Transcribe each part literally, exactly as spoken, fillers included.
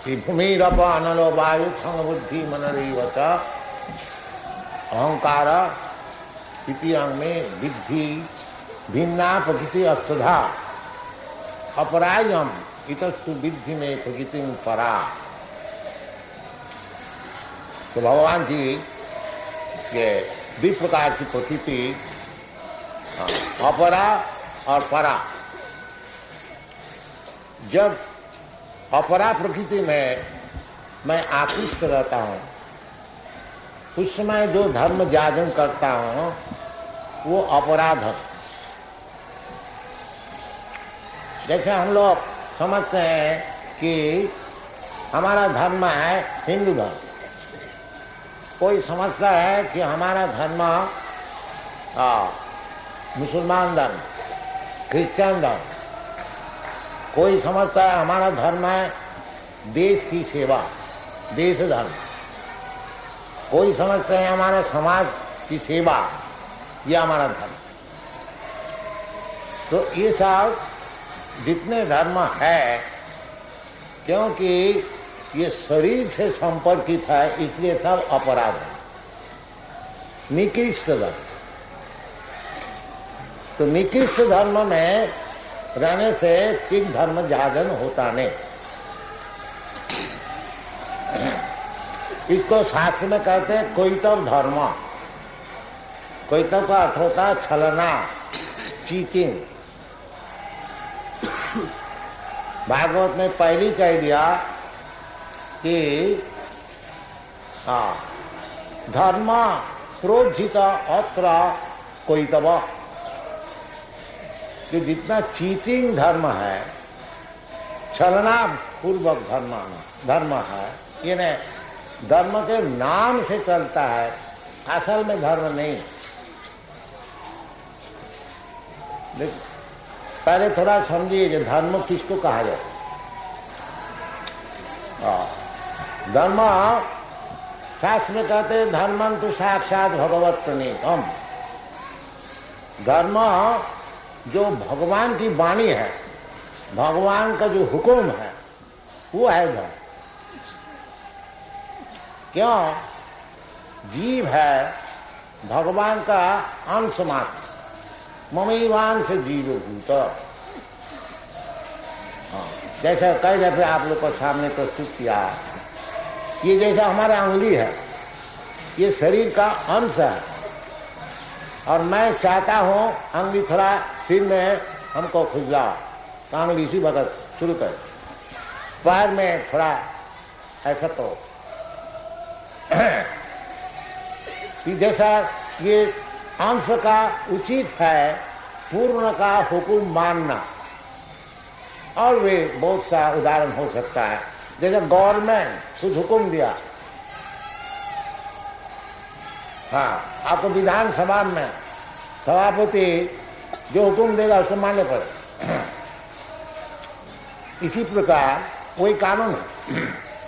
कि भूमिरप अनलो वायु खंग बुद्धि मनरीवच अहंकार इति अंग में विद्धि भिन्ना प्रकृति अस्तधा अपरायम इतस्सु विद्धि में प्रकृति परा। तो भगवान की ये द्वि प्रकार की प्रकृति अपरा और परा। जब अपरा प्रकृति में मैं आकृष्ट रहता हूँ उस समय जो धर्म जाजन करता हूँ वो अपराध है। जैसे हम लोग समझते हैं कि हमारा धर्म है हिंदू धर्म, कोई समझता है कि हमारा धर्म मुसलमान धर्म, क्रिश्चियन धर्म, कोई समझता है हमारा धर्म है देश की सेवा, देश धर्म, कोई समझते हैं हमारा समाज की सेवा, यह हमारा धर्म। तो ये सब जितने धर्म है, क्योंकि ये शरीर से संपर्कित है इसलिए सब अपराध है, निकृष्ट धर्म। तो निकृष्ट धर्म में रहने से ठीक धर्म जागरण होता नहीं। इसको शास्त्र में कहते हैं कोइतव धर्म। कोइतव का अर्थ होता है छलना, चीटिंग। भागवत में पहली कह दिया कि हाँ धर्म प्रोज्झित अत्र कोइतव, जो जितना चीटिंग धर्म है, छलना पूर्वक धर्म धर्म है, ये नहीं धर्म के नाम से चलता है, असल में धर्म नहीं। देखिए पहले थोड़ा समझिए जो धर्म किसको कहा जाए। धर्म शास्त्र में कहते हैं धर्मं तो साक्षात भगवत प्रणीतम। धर्म जो भगवान की वाणी है, भगवान का जो हुक्म है वो है धर्म। क्यों? जीव है भगवान का अंश मात्र, ममैवांश से जीव भूत। जैसा कई दफे आप लोग को सामने प्रस्तुत किया, ये जैसा हमारा अंगुली है, ये शरीर का अंश है, और मैं चाहता हूं अंगुली थोड़ा सिर में हमको खुजला, तो अंगुली इसी वक्त शुरू कर, पैर में थोड़ा ऐसा तो जैसा ये अंश का उचित है पूर्ण का हुक्म मानना। और वे बहुत सा उदाहरण हो सकता है, जैसे गवर्नमेंट कुछ हुक्म दिया, हाँ आपको विधानसभा में सभापति जो हुक्म देगा उसको मानने पड़े। इसी प्रकार वही कानून है।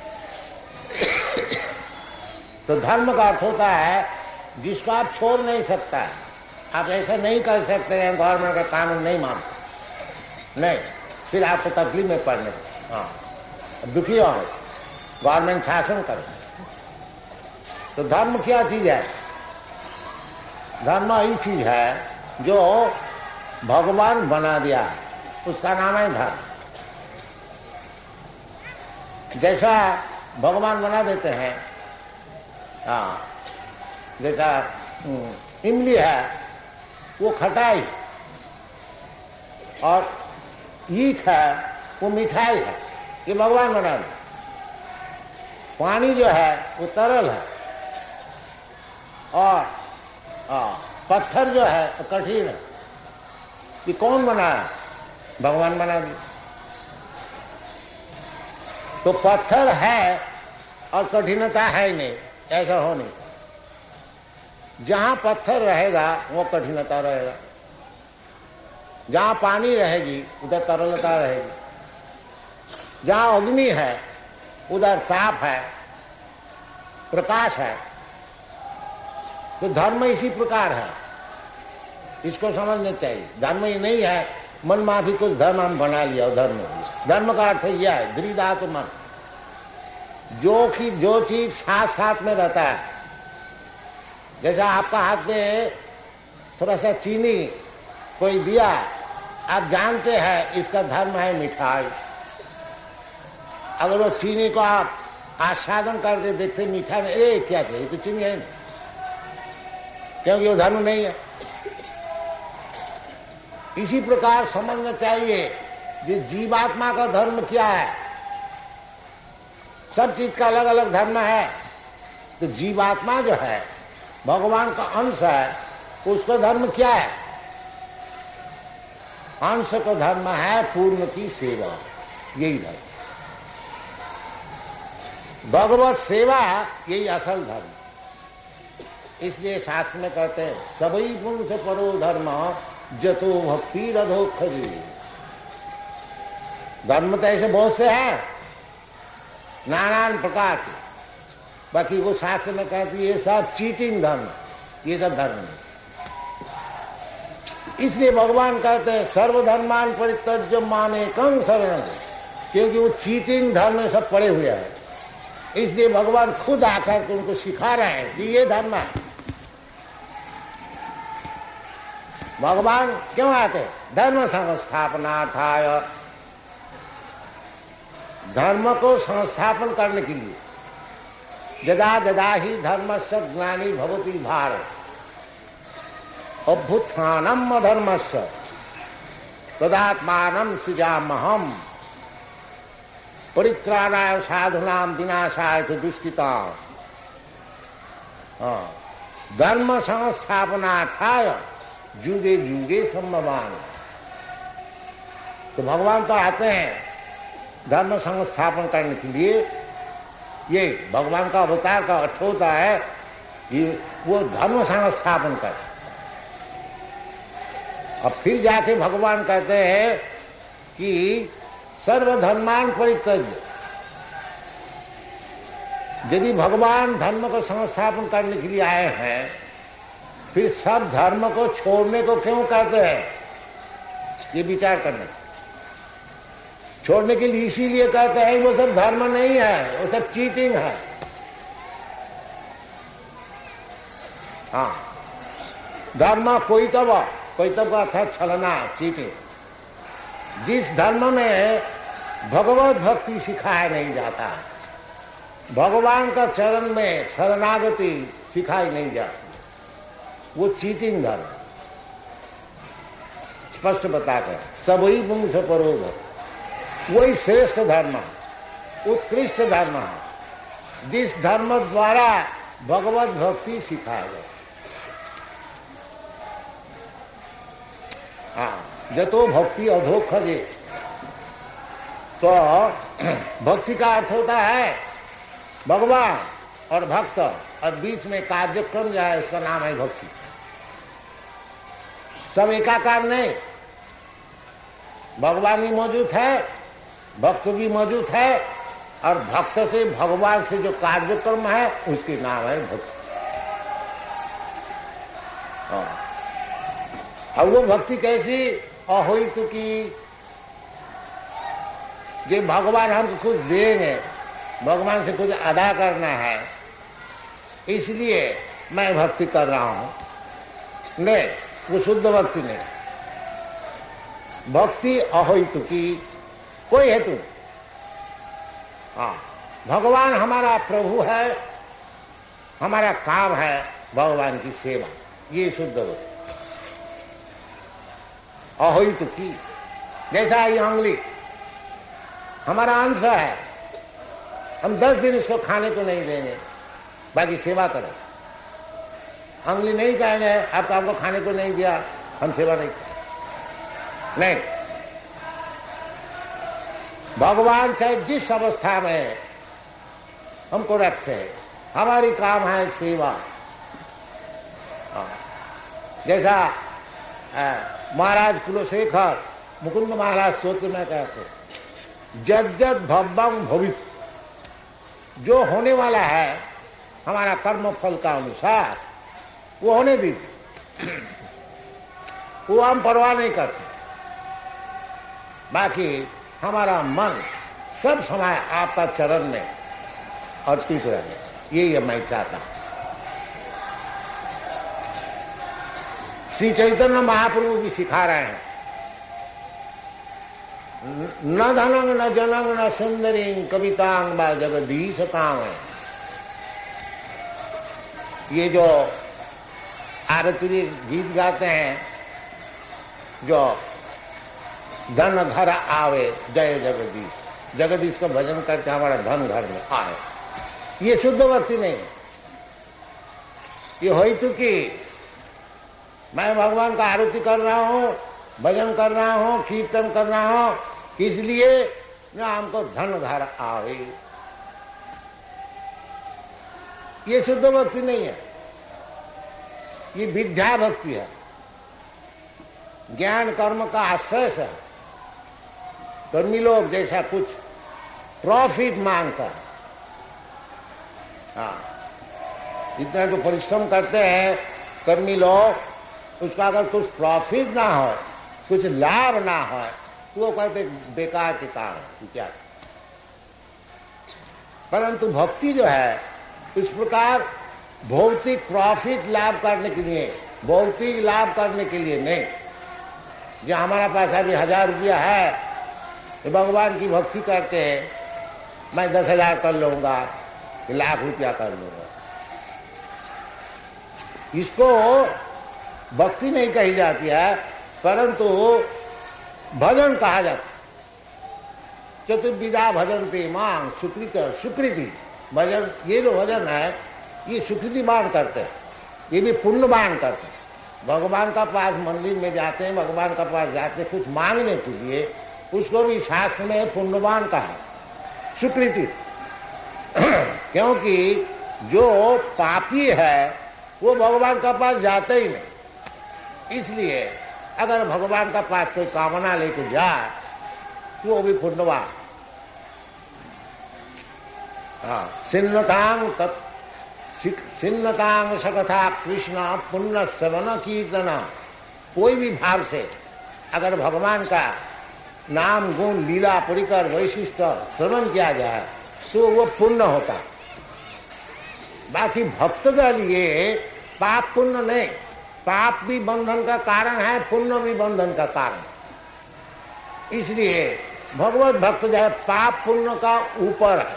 तो धर्म का अर्थ होता है जिसको आप छोड़ नहीं सकता है। आप ऐसा नहीं कर सकते हैं गवर्नमेंट का कानून नहीं मानते, नहीं, फिर आपको तकलीफ में पड़ने, हाँ दुखी हो, गवर्नमेंट शासन करे। तो धर्म क्या चीज है? धर्म ही चीज है जो भगवान बना दिया, उसका नाम है धर्म। जैसा भगवान बना देते हैं, हाँ जैसा इमली है वो खटाई, और ईख है वो मिठाई है, ये भगवान बना दे। पानी जो है वो तरल है, और आ, पत्थर जो है वो कठिन है। ये कौन बनाया? भगवान बना दिया। तो पत्थर है और कठिनता है ही नहीं, ऐसा हो नहीं। जहां पत्थर रहेगा वो कठिनता रहेगा, जहां पानी रहेगी उधर तरलता रहेगी, जहां अग्नि है उधर ताप है, प्रकाश है। तो धर्म इसी प्रकार है, इसको समझना चाहिए। धर्म ही नहीं है मन माफी कुछ धर्म हम बना लिया। धर्म धर्म का अर्थ यह है, दृढ़ मन, जो कि जो चीज साथ साथ में रहता है, जैसा आपका हाथ में थोड़ा सा चीनी कोई दिया, आप जानते हैं इसका धर्म है मिठाई। अगर वो चीनी को आप आस्वादन करके देखते मीठा नहीं, अरे क्या चाहिए तो चीनी है, क्योंकि वो धर्म नहीं है। इसी प्रकार समझना चाहिए कि जीवात्मा का धर्म क्या है। सब चीज का अलग अलग धर्म है, तो जीवात्मा जो है भगवान का अंश है, उसका धर्म क्या है? अंश का धर्म है पूर्ण की सेवा, यही धर्म, भगवत सेवा यही असल धर्म। इसलिए शास्त्र में कहते हैं सबई पुंस परो धर्म जतो भक्ति रधो खजी। धर्म तो ऐसे बहुत से हैं नाना प्रकार के, बाकी वो शास्त्र में कहती ये सब चीटिंग धर्म, ये सब धर्म नहीं। इसलिए भगवान कहते हैं सर्वधर्मान परित्यज्य मामे कं शरणं, क्योंकि वो चीटिंग धर्म में सब पड़े हुए हैं। इसलिए भगवान खुद आकर के उनको सिखा रहे हैं कि ये धर्म है। भगवान क्यों आते? धर्म संस्थापनार्थाय, धर्म को संस्थापन करने के लिए। जदा जदा ही धर्मस्य ज्ञानी भवति भारत अभ्युत्थानम अधर्मस्य तदात्मानं सृजाम्यहम् परित्राणाय साधूनां विनाशाय च दुष्कृतां। धर्म संस्थापनार्थाय जुगे जुगे संभवान। तो भगवान तो आते हैं धर्म संस्थापन करने के लिए। ये भगवान का अवतार का अर्थ होता है कि वो धर्म संस्थापन कर। अब फिर जाके भगवान कहते हैं कि सर्वधर्मान परित्यज्य। यदि भगवान धर्म को संस्थापन करने के लिए आए हैं, फिर सब धर्म को छोड़ने को क्यों कहते हैं? ये विचार करने छोड़ने के लिए इसीलिए कहते हैं वो सब धर्म नहीं है, वो सब चीटिंग है। हाँ, धर्म कोई तब कोई तब का था छलना, चीटिंग। जिस धर्म में भगवत भक्ति सिखाया नहीं जाता, भगवान का चरण में शरणागति सिखाई नहीं जाती, वो चीटिंग धर्म। स्पष्ट बताकर सबई पुंस परो धर्म, वही श्रेष्ठ धर्म, उत्कृष्ट धर्म है, जिस धर्म द्वारा भगवत भक्ति सिखाया गया। हाँ, जतो भक्ति अधो खजे। तो भक्ति का अर्थ होता है भगवान और भक्त, और बीच में कार्यक्रम जो है उसका नाम है भक्ति। सब एकाकार नहीं, भगवान भी मौजूद है, भक्त भी मौजूद है, और भक्त से भगवान से जो कार्यक्रम है उसके नाम है भक्ति। अब वो भक्ति कैसी? अहोइत की, जो भगवान हमको कुछ देंगे, भगवान से कुछ अदा करना है, इसलिए मैं भक्ति कर रहा हूं। नहीं, वो शुद्ध भक्ति नहीं। भक्ति अहोइत की, कोई हेतु। हाँ, भगवान हमारा प्रभु है, हमारा काम है भगवान की सेवा, ये शुद्ध भक्ति। अहोइत की, जैसा ये अंगुली हमारा अंश है, हम दस दिन इसको खाने को नहीं देंगे, बाकी सेवा करें। अंगुली नहीं कहेंगे आपको हमको खाने को नहीं दिया, हम सेवा नहीं करें। नहीं, भगवान चाहे जिस अवस्था में हमको रखे, हमारी काम है सेवा। जैसा महाराज कुलशेखर मुकुंद महाराज स्तोत्र में कहते, जज्जत भव्यम भविष्य, जो होने वाला है हमारा कर्म फल का अनुसार वो होने दीजिए, वो हम परवाह नहीं करते। बाकी हमारा मन सब समय आपका चरण में, और टिक रहे, यही मैं चाहता। श्री चैतन्य महाप्रभु भी सिखा रहे हैं, न धनंग न जनंग न सुंदरी कवितांग बा जगदीश काम। ये जो आरती गीत गाते हैं, जो धन घर आवे जय जगदीश, जगदीश का भजन करके हमारा धन घर में आए, ये शुद्ध भक्ति नहीं। ये हो तो कि मैं भगवान का आरती कर रहा हूँ, भजन कर रहा हूँ, कीर्तन कर रहा हूँ, इसलिए ना हमको धन घर आवे, ये शुद्ध भक्ति नहीं है, ये विद्या भक्ति है, ज्ञान कर्म का आश्रय है। कर्मी लोग जैसा कुछ प्रॉफिट मांगता है, हाँ इतना जो परिश्रम करते हैं कर्मी लोग, उसका अगर कुछ प्रॉफिट ना हो, कुछ लाभ ना हो, तो वो कहते बेकार के काम क्या। परंतु भक्ति जो है इस प्रकार भौतिक प्रॉफिट लाभ करने के लिए, भौतिक लाभ करने के लिए नहीं। जो हमारा पास अभी हजार रुपया है, तो भगवान की भक्ति करके मैं दस हजार कर लूंगा, लाख रुपया कर लूंगा, इसको भक्ति नहीं कही जाती है, परंतु भजन कहा जाता। चतुर्विधा भजनते मां सुकृत सुकृति भजन, ये जो भजन है ये सुकृति बाण करते हैं, ये भी पुण्यबान करते हैं। भगवान का पास मंदिर में जाते हैं, भगवान का पास जाते हैं कुछ मांगने के लिए, उसको भी शास्त्र में पुण्यबान कहा, सुकृति। क्योंकि जो पापी है वो भगवान का पास जाते ही नहीं, इसलिए अगर भगवान का पास कोई कामना लेके जाए तो वो भी पुण्यवान। हाँ, सिन्नतांग तत् सिन्नतांग सकथा कृष्ण पुण्य श्रवण कीर्तन, कोई भी भाव से अगर भगवान का नाम गुण लीला परिकर वैशिष्ट श्रवण किया जाए तो वो पुण्य होता। बाकी भक्त के लिए पाप पुण्य नहीं, पाप भी बंधन का कारण है, पुण्य भी बंधन का कारण। इसलिए भगवत भक्त जो है पाप पुण्य का ऊपर है।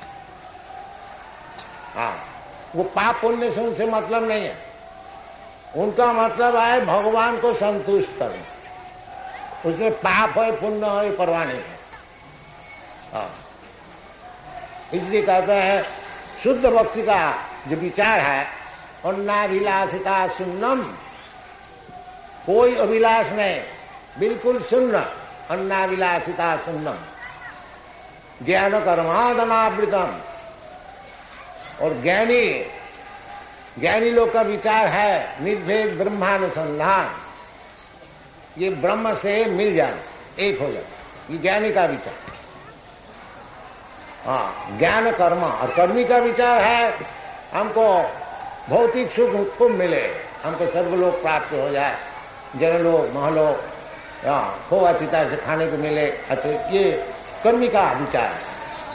हाँ, वो पाप पुण्य से उनसे मतलब नहीं है, उनका मतलब है भगवान को संतुष्ट करना। उसमें पाप है पुण्य है परवाह नहीं। हाँ, इसलिए कहते हैं शुद्ध भक्ति का जो विचार है, अन्नाभिलाषिता शून्यम, कोई अभिलाष नहीं, बिल्कुल शून्य, अन्नाभिलाषिता शून्यम, ज्ञान कर्मादनावृतम। और ज्ञानी ज्ञानी लोग का विचार है निर्भेद ब्रह्मानुसंधान, ये ब्रह्म से मिल जाना, एक हो जाना, ये ज्ञानी का विचार। हाँ, ज्ञान कर्म और कर्मी का विचार है हमको भौतिक सुख खूब मिले, हमको सर्वलोक प्राप्त हो जाए, जनलोक महलोक, हाँ खूब अच्छी तरह से खाने को मिले, अच्छा, ये कर्मी का विचार है।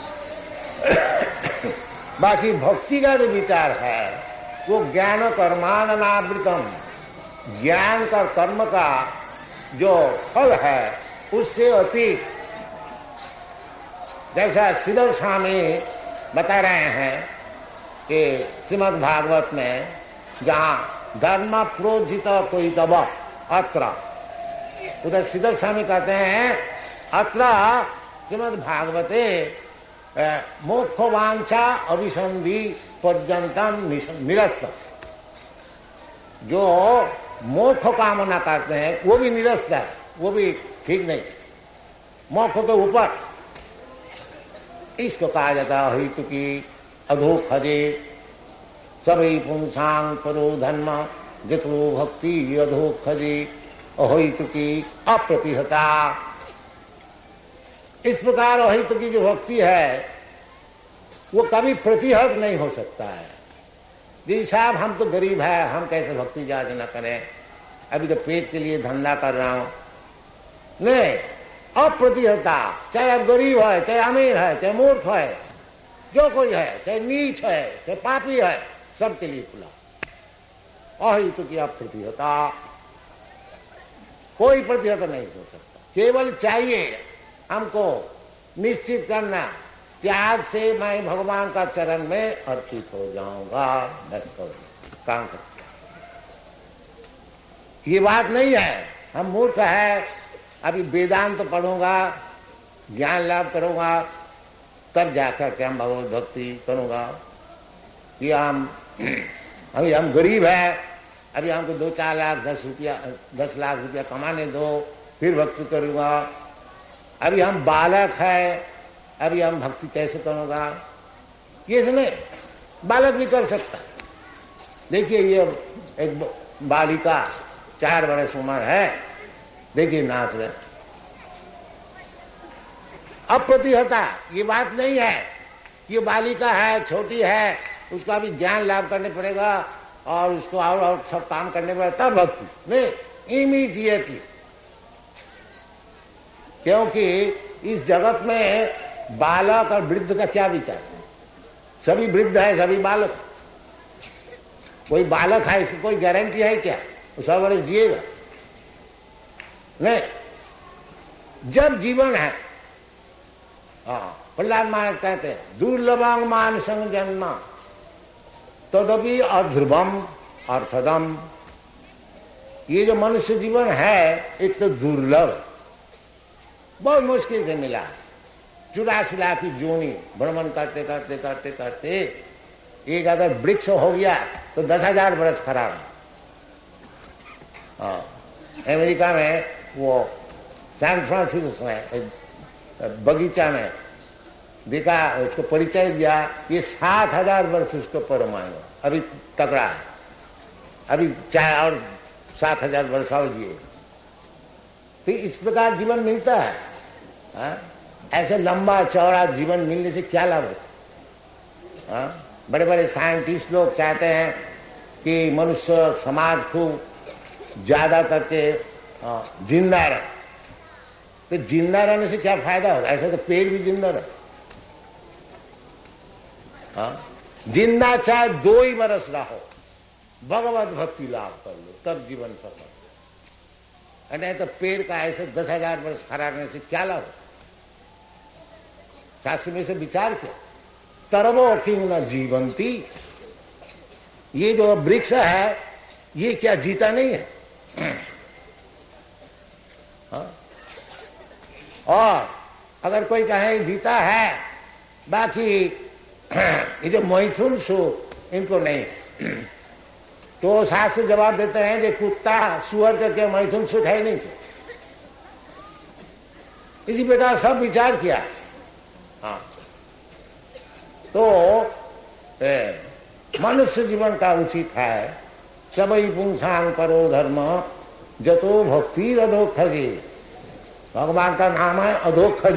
बाकी भक्ति का जो विचार है वो ज्ञान कर्मादनावृतम, ज्ञान का कर्म का जो फल है उससे अतीत। जैसा श्रीधर स्वामी बता रहे हैं कि श्रीमद् भागवत में जहाँ धर्म प्रोजित कोई तब अत्र, उधर श्रीधर स्वामी कहते हैं अत्र श्रीमद् भागवते मोक्ष वांछा अभिसंधि पर्यंतम निरस्त। जो मोक्ष कामना करते हैं वो भी निरस्त है, वो भी ठीक नहीं, मोक्ष के ऊपर इसको कहा जाता है हितु की अधोखजे सभी पुंसांग परो धर्म जितो भक्ति अधोखजे अहितु की अप्रतिहता। इस प्रकार अहितु की जो भक्ति है वो कभी प्रतिहत नहीं हो सकता है। जी साहब हम तो गरीब है, हम कैसे भक्ति जाग न करें, अभी तो पेट के लिए धंधा कर रहा हूं, नहीं, अप्रतिहता, चाहे आप गरीब है, चाहे अमीर है, चाहे मूर्ख है, जो कोई है, चाहे नीच है, चाहे पापी है, सबके लिए खुला। अहित की प्रतिहता, कोई प्रतिहत नहीं हो सकता। केवल चाहिए हमको निश्चित करना कि आज से मैं भगवान का चरण में अर्पित हो जाऊंगा, बस हो काम कर। ये बात नहीं है हम मूर्ख है, अभी वेदांत तो पढ़ूंगा, ज्ञान लाभ करूंगा, तब जाकर के हम भगवत भक्ति करूंगा। ये हम अभी हम गरीब है, अभी हमको दो चार लाख दस रुपया दस लाख रुपया कमाने दो, फिर भक्ति करूंगा। अभी हम बालक है, अभी हम भक्ति कैसे करूंगा? ये नहीं, बालक भी कर सकता। देखिए ये एक बालिका चार बरस उम्र है, देखिए नाच रहे। अप्रतिहता ये बात नहीं है कि ये बालिका है, छोटी है, उसका भी ज्ञान लाभ करने पड़ेगा और उसको और और सब काम करने पड़ेगा तब भक्ति नहीं, इमीडिएटली। क्योंकि इस जगत में बालक और वृद्ध का क्या विचार? सभी वृद्ध है, सभी बालक। कोई बालक है इसकी कोई गारंटी है क्या वो सौ वर्ष जिएगा? नहीं। जब जीवन है, हाँ, प्रहलाद महाराज कहते हैं दुर्लभंग मान संग जन्म तदपि अध्रुवम अर्थदम। ये जो मनुष्य जीवन है एक तो दुर्लभ, बहुत मुश्किल से मिला। चौरासी लाख की जोनी भ्रमण करते करते करते करते एक अगर वृक्ष हो गया तो दस हजार बरस खड़ा रहा। हाँ, अमेरिका में वो सैन फ्रांसिस्को में एक बगीचा में देखा, उसको परिचय दिया, ये सात हजार वर्ष उसको परमाणु अभी तगड़ा है, अभी चाहे और सात हजार वर्ष और जिए। तो इस प्रकार जीवन मिलता है। हा? ऐसे लंबा चौड़ा जीवन मिलने से क्या लाभ है? हाँ? बड़े बड़े साइंटिस्ट लोग चाहते हैं कि मनुष्य समाज खूब ज्यादा तक के जिंदा रहे। तो जिंदा रहने से क्या फायदा होगा? ऐसे तो पेड़ भी जिंदा रहे। हाँ? जिंदा चाहे दो ही बरस रहो, भगवत भक्ति लाभ कर लो, तब जीवन सफल। नहीं तो पेड़ का ऐसे दस हजार वर्ष खड़ा रहने से क्या लाभ? शास्त्र में से विचार किया, तरवो किंग न जीवंती। ये जो वृक्ष है ये क्या जीता नहीं है? हाँ? और अगर कोई कहे जीता है, बाकी ये जो मैथुन सु इनको नहीं, तो शास्त्र जवाब देते हैं कि कुत्ता सुअर के क्या मैथुन सुख है नहीं थे। इसी प्रकार सब विचार किया। हाँ, तो मनुष्य जीवन का उचित है सबई पुंसांग परो धर्म जतो भक्ति अधोखजे। भगवान का नाम है अधोखज।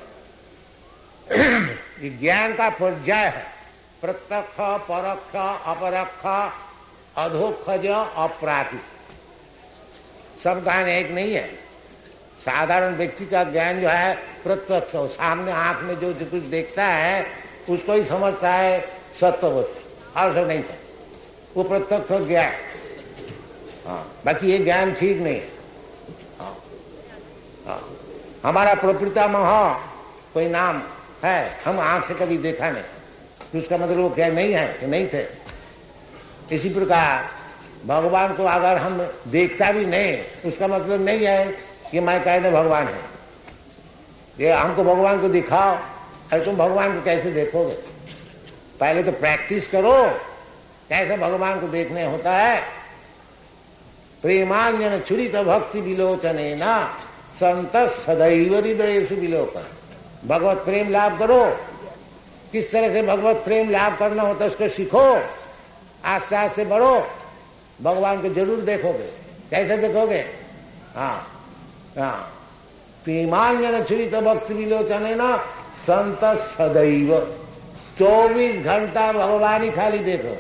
ये ज्ञान का पर्याय है, प्रत्यक्ष परोक्ष अपरोक्ष अधोखज अप्राकृत। सब ज्ञान एक नहीं है। साधारण व्यक्ति का ज्ञान जो है प्रत्यक्ष, सामने आंख में जो कुछ देखता है उसको ही समझता है सत्य वस्तु, और सब नहीं था वो प्रत्यक्ष ज्ञान। हाँ, बाकी ये ज्ञान ठीक नहीं है। हाँ, हाँ, हमारा प्रपितामह कोई नाम है, हम आंख से कभी देखा नहीं, तो उसका मतलब वो क्या नहीं है कि नहीं थे। इसी प्रकार भगवान को अगर हम देखता भी नहीं, उसका मतलब नहीं है कि मैं कह दे भगवान है। ये हमको भगवान को दिखाओ, अरे तुम भगवान को कैसे देखोगे? पहले तो प्रैक्टिस करो कैसे भगवान को देखने होता है। प्रेमान्यन छुरित भक्ति विलोचने न संत सदैव हृदयेषु विलोकन। भगवत प्रेम लाभ करो। किस तरह से भगवत प्रेम लाभ करना होता है उसको सीखो, आस्ते आस्ते बढ़ो, भगवान को जरूर देखोगे। कैसे देखोगे? हाँ हाँ, प्रेमान्यन छुरित भक्ति विलोचने न संत सदैव। चौबीस घंटा भगवान ही खाली देखो।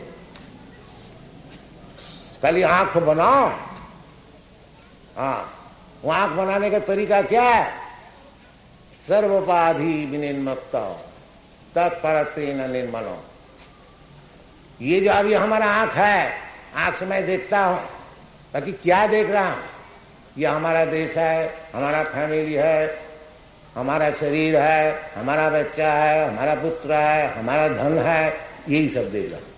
खाली आंख बनाओ। हाँ, वो आंख बनाने का तरीका क्या है? सर्वोपाधि विनिर्मुक्त, तत्परत्वेन निर्मलो। ये जो अभी हमारा आंख है, आंख से मैं देखता हूं, ताकि क्या देख रहा हूं? ये हमारा देश है, हमारा फैमिली है, हमारा शरीर है, हमारा बच्चा है, हमारा पुत्र है, हमारा धन है, यही सब देख रहा हूं।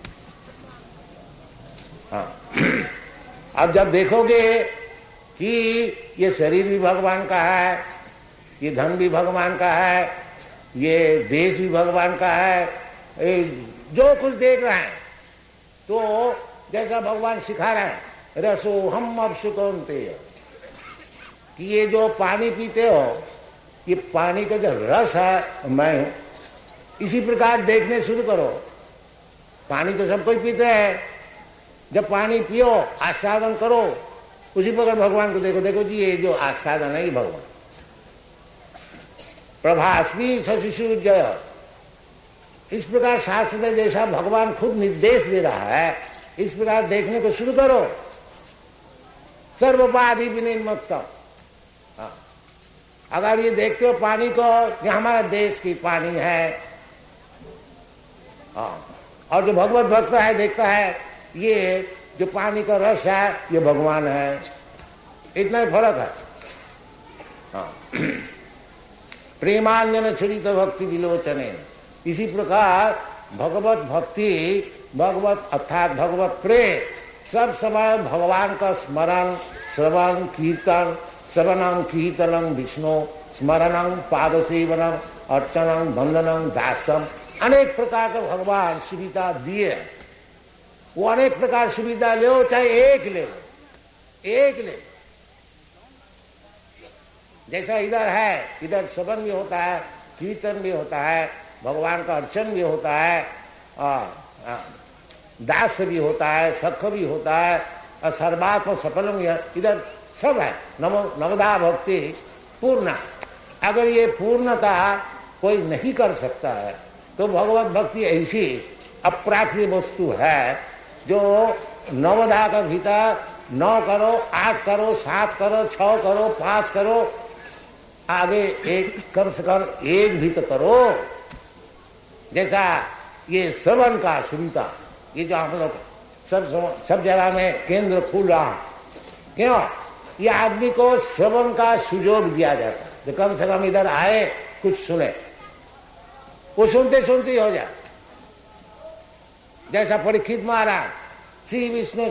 हाँ। अब जब देखोगे कि ये शरीर भी भगवान का है, ये धन भी भगवान का है, ये देश भी भगवान का है, जो कुछ देख रहे हैं, तो जैसा भगवान सिखा रहे हैं, रसो हम अब सुकौनते, कि ये जो पानी पीते हो, ये पानी का जो रस है मैं हूं। इसी प्रकार देखने शुरू करो। पानी तो सब कोई पीते हैं, जब पानी पियो, आस्वादन करो, उसी प्रकार भगवान को देखो। देखो जी, ये जो आस्वादन है ये भगवान। प्रभास्मी शशिशु जय, इस प्रकार शास्त्र में जैसा भगवान खुद निर्देश दे रहा है, इस प्रकार देखने को शुरू करो। सर्वोपाधि विनिर्मुक्तम। अगर ये देखते हो पानी को, ये हमारा देश की पानी है, और जो भगवत भक्त है देखता है ये जो पानी का रस है ये भगवान है, इतना ही फर्क है। प्रेमान्य न छुड़ित भक्ति विलोचने। इसी प्रकार भगवत भक्ति, भगवत अर्थात भगवत प्रेम, सब समय भगवान का स्मरण, श्रवण, कीर्तन, श्रवणं कीर्तनं विष्णु, स्मरणं पादसेवनम, अर्चनम, वंदनम, दासम, अनेक प्रकार के भगवान सुविधा दिए। वो अनेक प्रकार सुविधा ले, चाहे एक ले लो, एक ले। जैसा इधर है, इधर श्रवण भी होता है, कीर्तन भी होता है, भगवान का अर्चन भी होता है, आ, आ, दास भी होता है, सख भी होता है, और सर्वात्म सफलम इधर सब है। नमो नवदा भक्ति पूर्ण। अगर ये पूर्णता कोई नहीं कर सकता है तो भगवत भक्ति ऐसी अप्राकृत वस्तु है जो नवदा का भीतर नौ करो, आठ करो, सात करो, छह करो, पांच करो, आगे एक कम से कम एक भी तो करो। जैसा ये श्रवण का सुविधा, ये जो हम लोग सब सब जगह में केंद्र खुल रहा, क्यों? ये आदमी को श्रवण का सुयोग दिया जाता है, तो कम से कम इधर आए, कुछ सुने, वो सुनते सुनते ही हो जाए। जैसा परीक्षित महाराज श्री विष्णु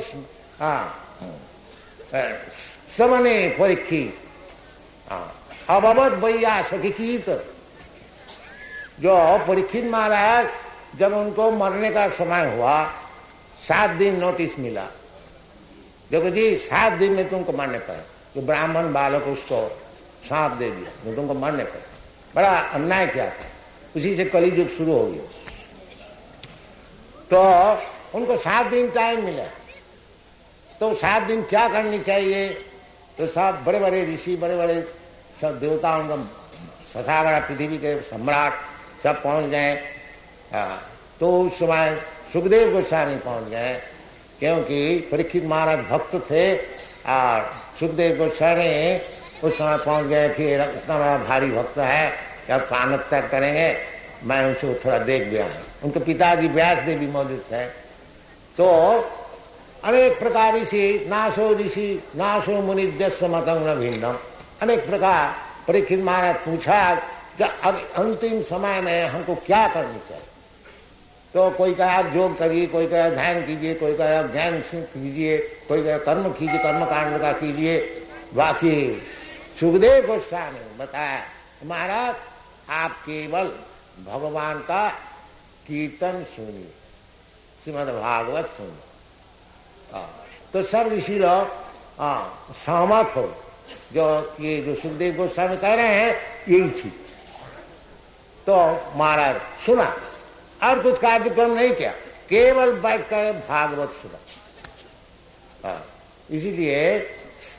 श्रवणे परीक्षित अभवत वैयास की कीर्तन। जो परीक्षित महाराज जब उनको मरने का समय हुआ, सात दिन नोटिस मिला, देखो जी सात दिन में तुमको मरने पड़े। जो ब्राह्मण बालक उसको सांप दे दिया, तो तुमको मरने पड़े। बड़ा अन्याय किया था। उसी से कलियुग शुरू हो गया। तो उनको सात दिन टाइम मिला, तो सात दिन क्या करनी चाहिए? तो सब बड़े बड़े ऋषि, बड़े बड़े सब देवता, उनका ससागरा पृथ्वी के सम्राट सब पहुंच गए। तो उस समय सुखदेव गोस्वामी पहुंच गए, क्योंकि परीक्षित महाराज भक्त थे और सुखदेव गोस्वामी उस समय पहुंच गए कि इतना बड़ा भारी भक्त है, क्या प्राण त्याग करेंगे, मैं उनसे थोड़ा देख गया। उनके पिताजी व्यास देव भी मौजूद थे। तो अनेक प्रकार ऋषि, नाशो ऋषि नाशो मुनि जस मतंग न भिन्नम, अनेक प्रकार परीक्षित महाराज पूछा कि अब अंतिम समय में हमको क्या करनी चाहिए? तो कोई कहा आप योग करिए, कोई कहा ध्यान कीजिए, कोई कहा ज्ञान कीजिए, कोई कहा कर्म कीजिए, कर्म कांड का कीजिए। बाकी सुखदेव गोस्वामी ने बताया, महाराज आप केवल भगवान का कीर्तन सुनिए, श्रीमद् भागवत सुनिए। तो सब ऋषि लोग सहमत हो, जो ये जो सुखदेव गोस्वामी कह रहे हैं यही चीज। तो महाराज सुना और कुछ कार्यक्रम नहीं किया, केवल बैठ कर भागवत सुना। इसीलिए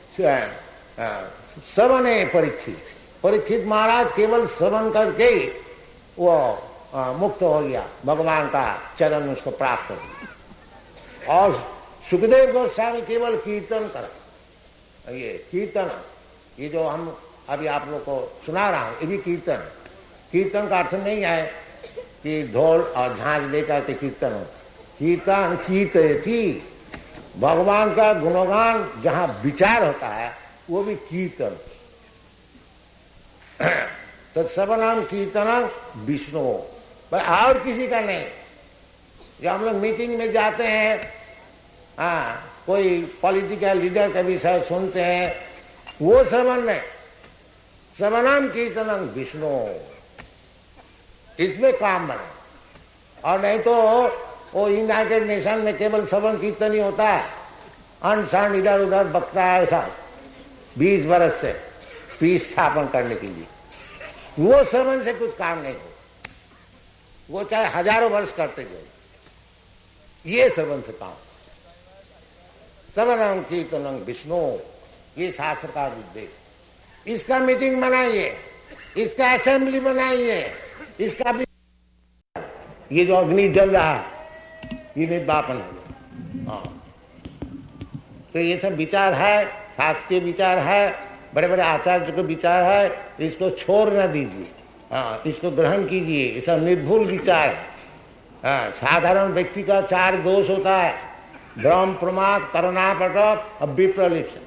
श्रवणे परीक्षित, परीक्षित महाराज केवल श्रवण करके वो आ, मुक्त हो गया, भगवान का चरण उसको प्राप्त हो गया। और सुखदेव गोस्वामी केवल कीर्तन करा। ये कीर्तन, ये जो हम अभी आप लोग को सुना रहा हूं, ये भी कीर्तन है। कीर्तन का अर्थ नहीं है कि ढोल और झांझ लेकर के कीर्तन हो। कीर्तन कीर्तयति, भगवान का गुणगान जहां विचार होता है वो भी कीर्तन। तो सबनाम कीर्तन विष्णु, पर और किसी का नहीं। जब हम लोग मीटिंग में जाते हैं, हाँ, कोई पॉलिटिकल लीडर का विषय सुनते हैं, वो श्रवण नहीं, सबनाम कीर्तन विष्णु, इसमें काम बने। और नहीं तो वो यूनाइटेड नेशन में केवल श्रवण कीर्तन ही होता है, अन्न शन इधर उधर बकता है ऐसा बीस बरस से पीस स्थापन करने के लिए। वो श्रवण से कुछ काम नहीं हो, वो चाहे हजारों वर्ष करते जाए, ये श्रवण से काम। श्रवणम कीर्तनम विष्णु, ये शास्त्र का उद्देश्य। इसका मीटिंग बनाइए, इसका असेंबली बनाइए, इसका भी ये जो अग्नि जल रहा है ये निर्वापन हो। हाँ, तो ये सब विचार है, शास्त्रीय विचार है, बड़े बड़े आचार्य के विचार है, इसको छोड़ न दीजिए। हाँ, इसको ग्रहण कीजिए, ये सब निर्भुल विचार है। हाँ, साधारण व्यक्ति का चार दोष होता है, भ्रम, प्रमाद, करुणापटप और विप्रलिप्सन।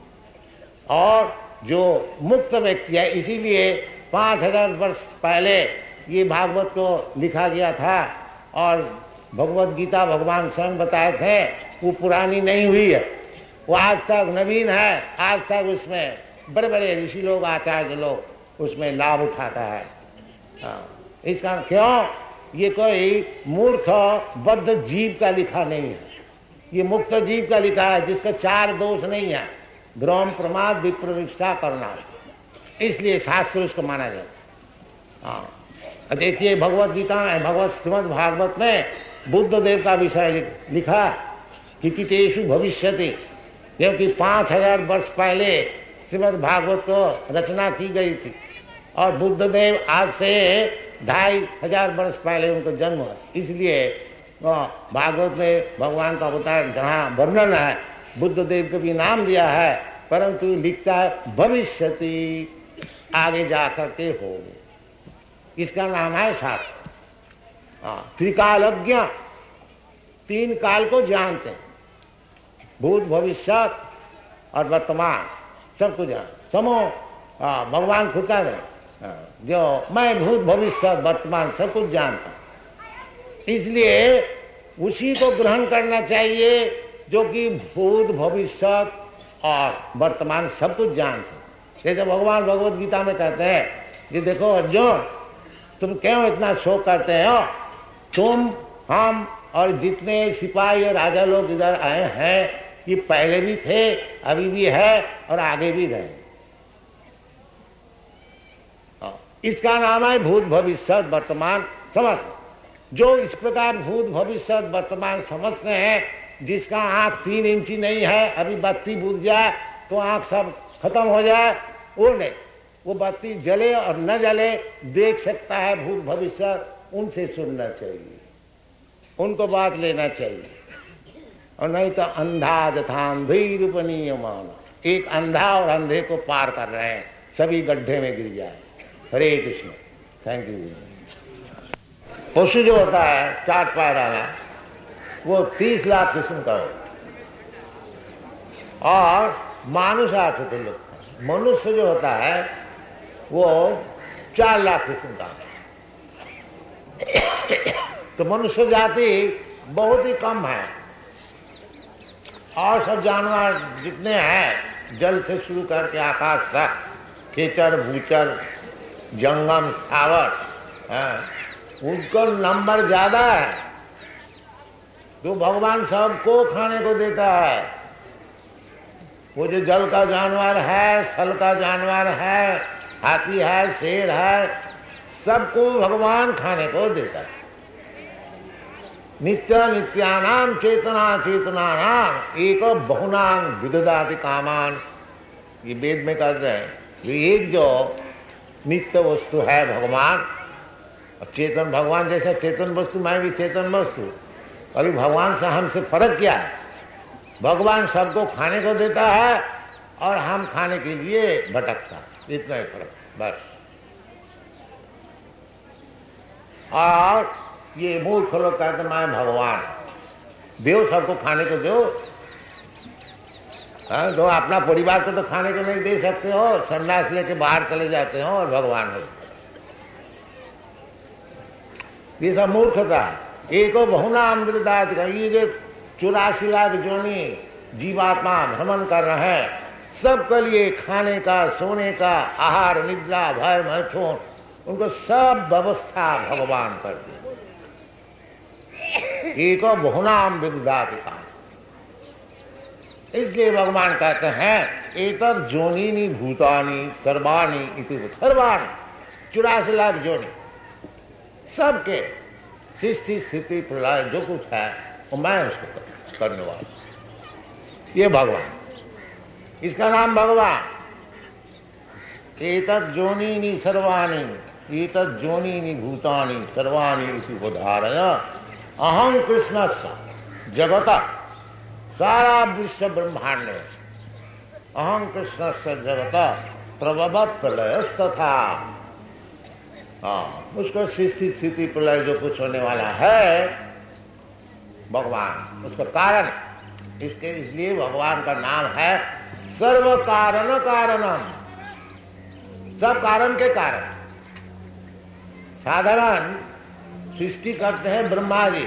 और जो मुक्त व्यक्ति है, इसीलिए पांच हजार वर्ष पहले ये भागवत को लिखा गया था, और भगवत गीता भगवान स्वयं बताए थे, वो पुरानी नहीं हुई है, वो आज तक नवीन है। आज तक उसमें बड़े बड़े ऋषि लोग, आचार्य लोग उसमें लाभ उठाता है। हाँ, इसका क्यों? ये कोई मूर्ख बद्ध जीव का लिखा नहीं है, ये मुक्त जीव का लिखा है, जिसका चार दोष नहीं है, भ्रम, प्रमाद, विप्रलिप्सा, करुणा। इसलिए शास्त्र उसको माना जाता। हाँ, देखिए भगवत गीता में, भगवत श्रीमद् भागवत में बुद्ध देव का विषय लिखा कि कितेषु भविष्यति, क्योंकि पांच हजार वर्ष पहले श्रीमद् भागवत को रचना की गई थी, और बुद्ध देव आज से ढाई हजार वर्ष पहले उनको जन्म हुआ। इसलिए भागवत में भगवान का अवतार जहाँ वर्णन है, बुद्ध देव को भी नाम दिया है, परंतु लिखता है भविष्यति, आगे जाकर के हो। इसका नाम है शास्त्र। हाँ, त्रिकालज्ञ, तीन काल को जानते हैं, भूत, भविष्य और वर्तमान, सब कुछ जान समो। हाँ, भगवान खुद का नहीं, जो मैं भूत, भविष्य, वर्तमान सब कुछ जानता हूं। इसलिए उसी को ग्रहण करना चाहिए जो कि भूत, भविष्य और वर्तमान सब कुछ जानते। जैसे भगवान भगवत गीता में कहते हैं कि देखो अर्जुन, तुम क्यों इतना शोक करते हो? तुम, हम और जितने सिपाही और राजा लोग इधर आए हैं, ये पहले भी थे, अभी भी है और आगे भी रहे। इसका नाम है भूत, भविष्य, वर्तमान समझ। जो इस प्रकार भूत, भविष्य, वर्तमान समझते हैं, जिसका आंख तीन इंची नहीं है, अभी बत्ती बुझ जाए तो आंख सब खत्म हो जाए, वो नहीं, वो बत्ती जले और न जले देख सकता है भूत भविष्य, उनसे सुनना चाहिए, उनको बात लेना चाहिए। और नहीं तो अंधा जथांधी रूपनीयमान, एक अंधा और अंधे को पार कर रहे हैं, सभी गड्ढे में गिर जाए। Hare Krishna, thank you. पशु जो होता है चार पैर वाला, वो तीस लाख किस्म का हो, और मानुष आठ होते लोग। मनुष्य जो होता है वो चार लाख किस्म का। तो मनुष्य जाति बहुत ही कम है, और सब जानवर जितने हैं, जल से शुरू करके आकाश तक, कीचड़, भूचर, जंगम, स्थावर, उनको नंबर ज्यादा है। तो भगवान सबको खाने को देता है। वो जो जल का जानवर है, स्थल का जानवर है, हाथी है, शेर है, सबको भगवान खाने को देता है। नित्य नित्यानाम चेतना चेतनानाम एक बहुनाम विददाति कामान, ये वेद में कहते हैं। ये एक जो नित्य वस्तु है भगवान, और चेतन भगवान जैसा चेतन वस्तु, मैं भी चेतन वस्तु। अभी भगवान से हमसे फर्क क्या है? भगवान सबको खाने को देता है और हम खाने के लिए भटकता, इतना ही फर्क बस। और ये मूर्ख लोग कहते मैं भगवान। देव सबको खाने को दो, हाँ, तो अपना परिवार को तो खाने को नहीं दे सकते हो, सन्यास लेके बाहर चले जाते हो और भगवान हो। ये सब मूर्खता है। एको बहुनाम विददाति का, ये जो चौरासी लाख जोनी जीवात्मा भ्रमण कर रहे हैं, सबके लिए खाने का, सोने का, आहार, निद्रा, भय, मैथुन, उनको सब व्यवस्था भगवान कर दी। एको बहुनाम विददाति का, इसलिए भगवान कहते हैं एतद् जोनिनी भूतानि सर्वाणि इति। सर्वाणि चौरासी लाख जोनी, सबके सृष्टि स्थिति प्रलय जो कुछ है वो मैं उसको करने वाला, ये भगवान, इसका नाम भगवान। एतद् जोनिनी सर्वाणि, एतद् जोनिनी भूतानि सर्वाणि इति उदाहरय अहं कृष्णस्य जगत, सारा विश्व ब्रह्मांड में अहं कृष्णस्य जगत प्रभवत् प्रलयस्तथा। हाँ, उसको सृष्टि स्थिति प्रलय जो कुछ होने वाला है भगवान उसका कारण, इसके इसलिए भगवान का नाम है सर्व कारण कारणम, सब कारण के कारण। साधारण सृष्टि करते हैं ब्रह्मा जी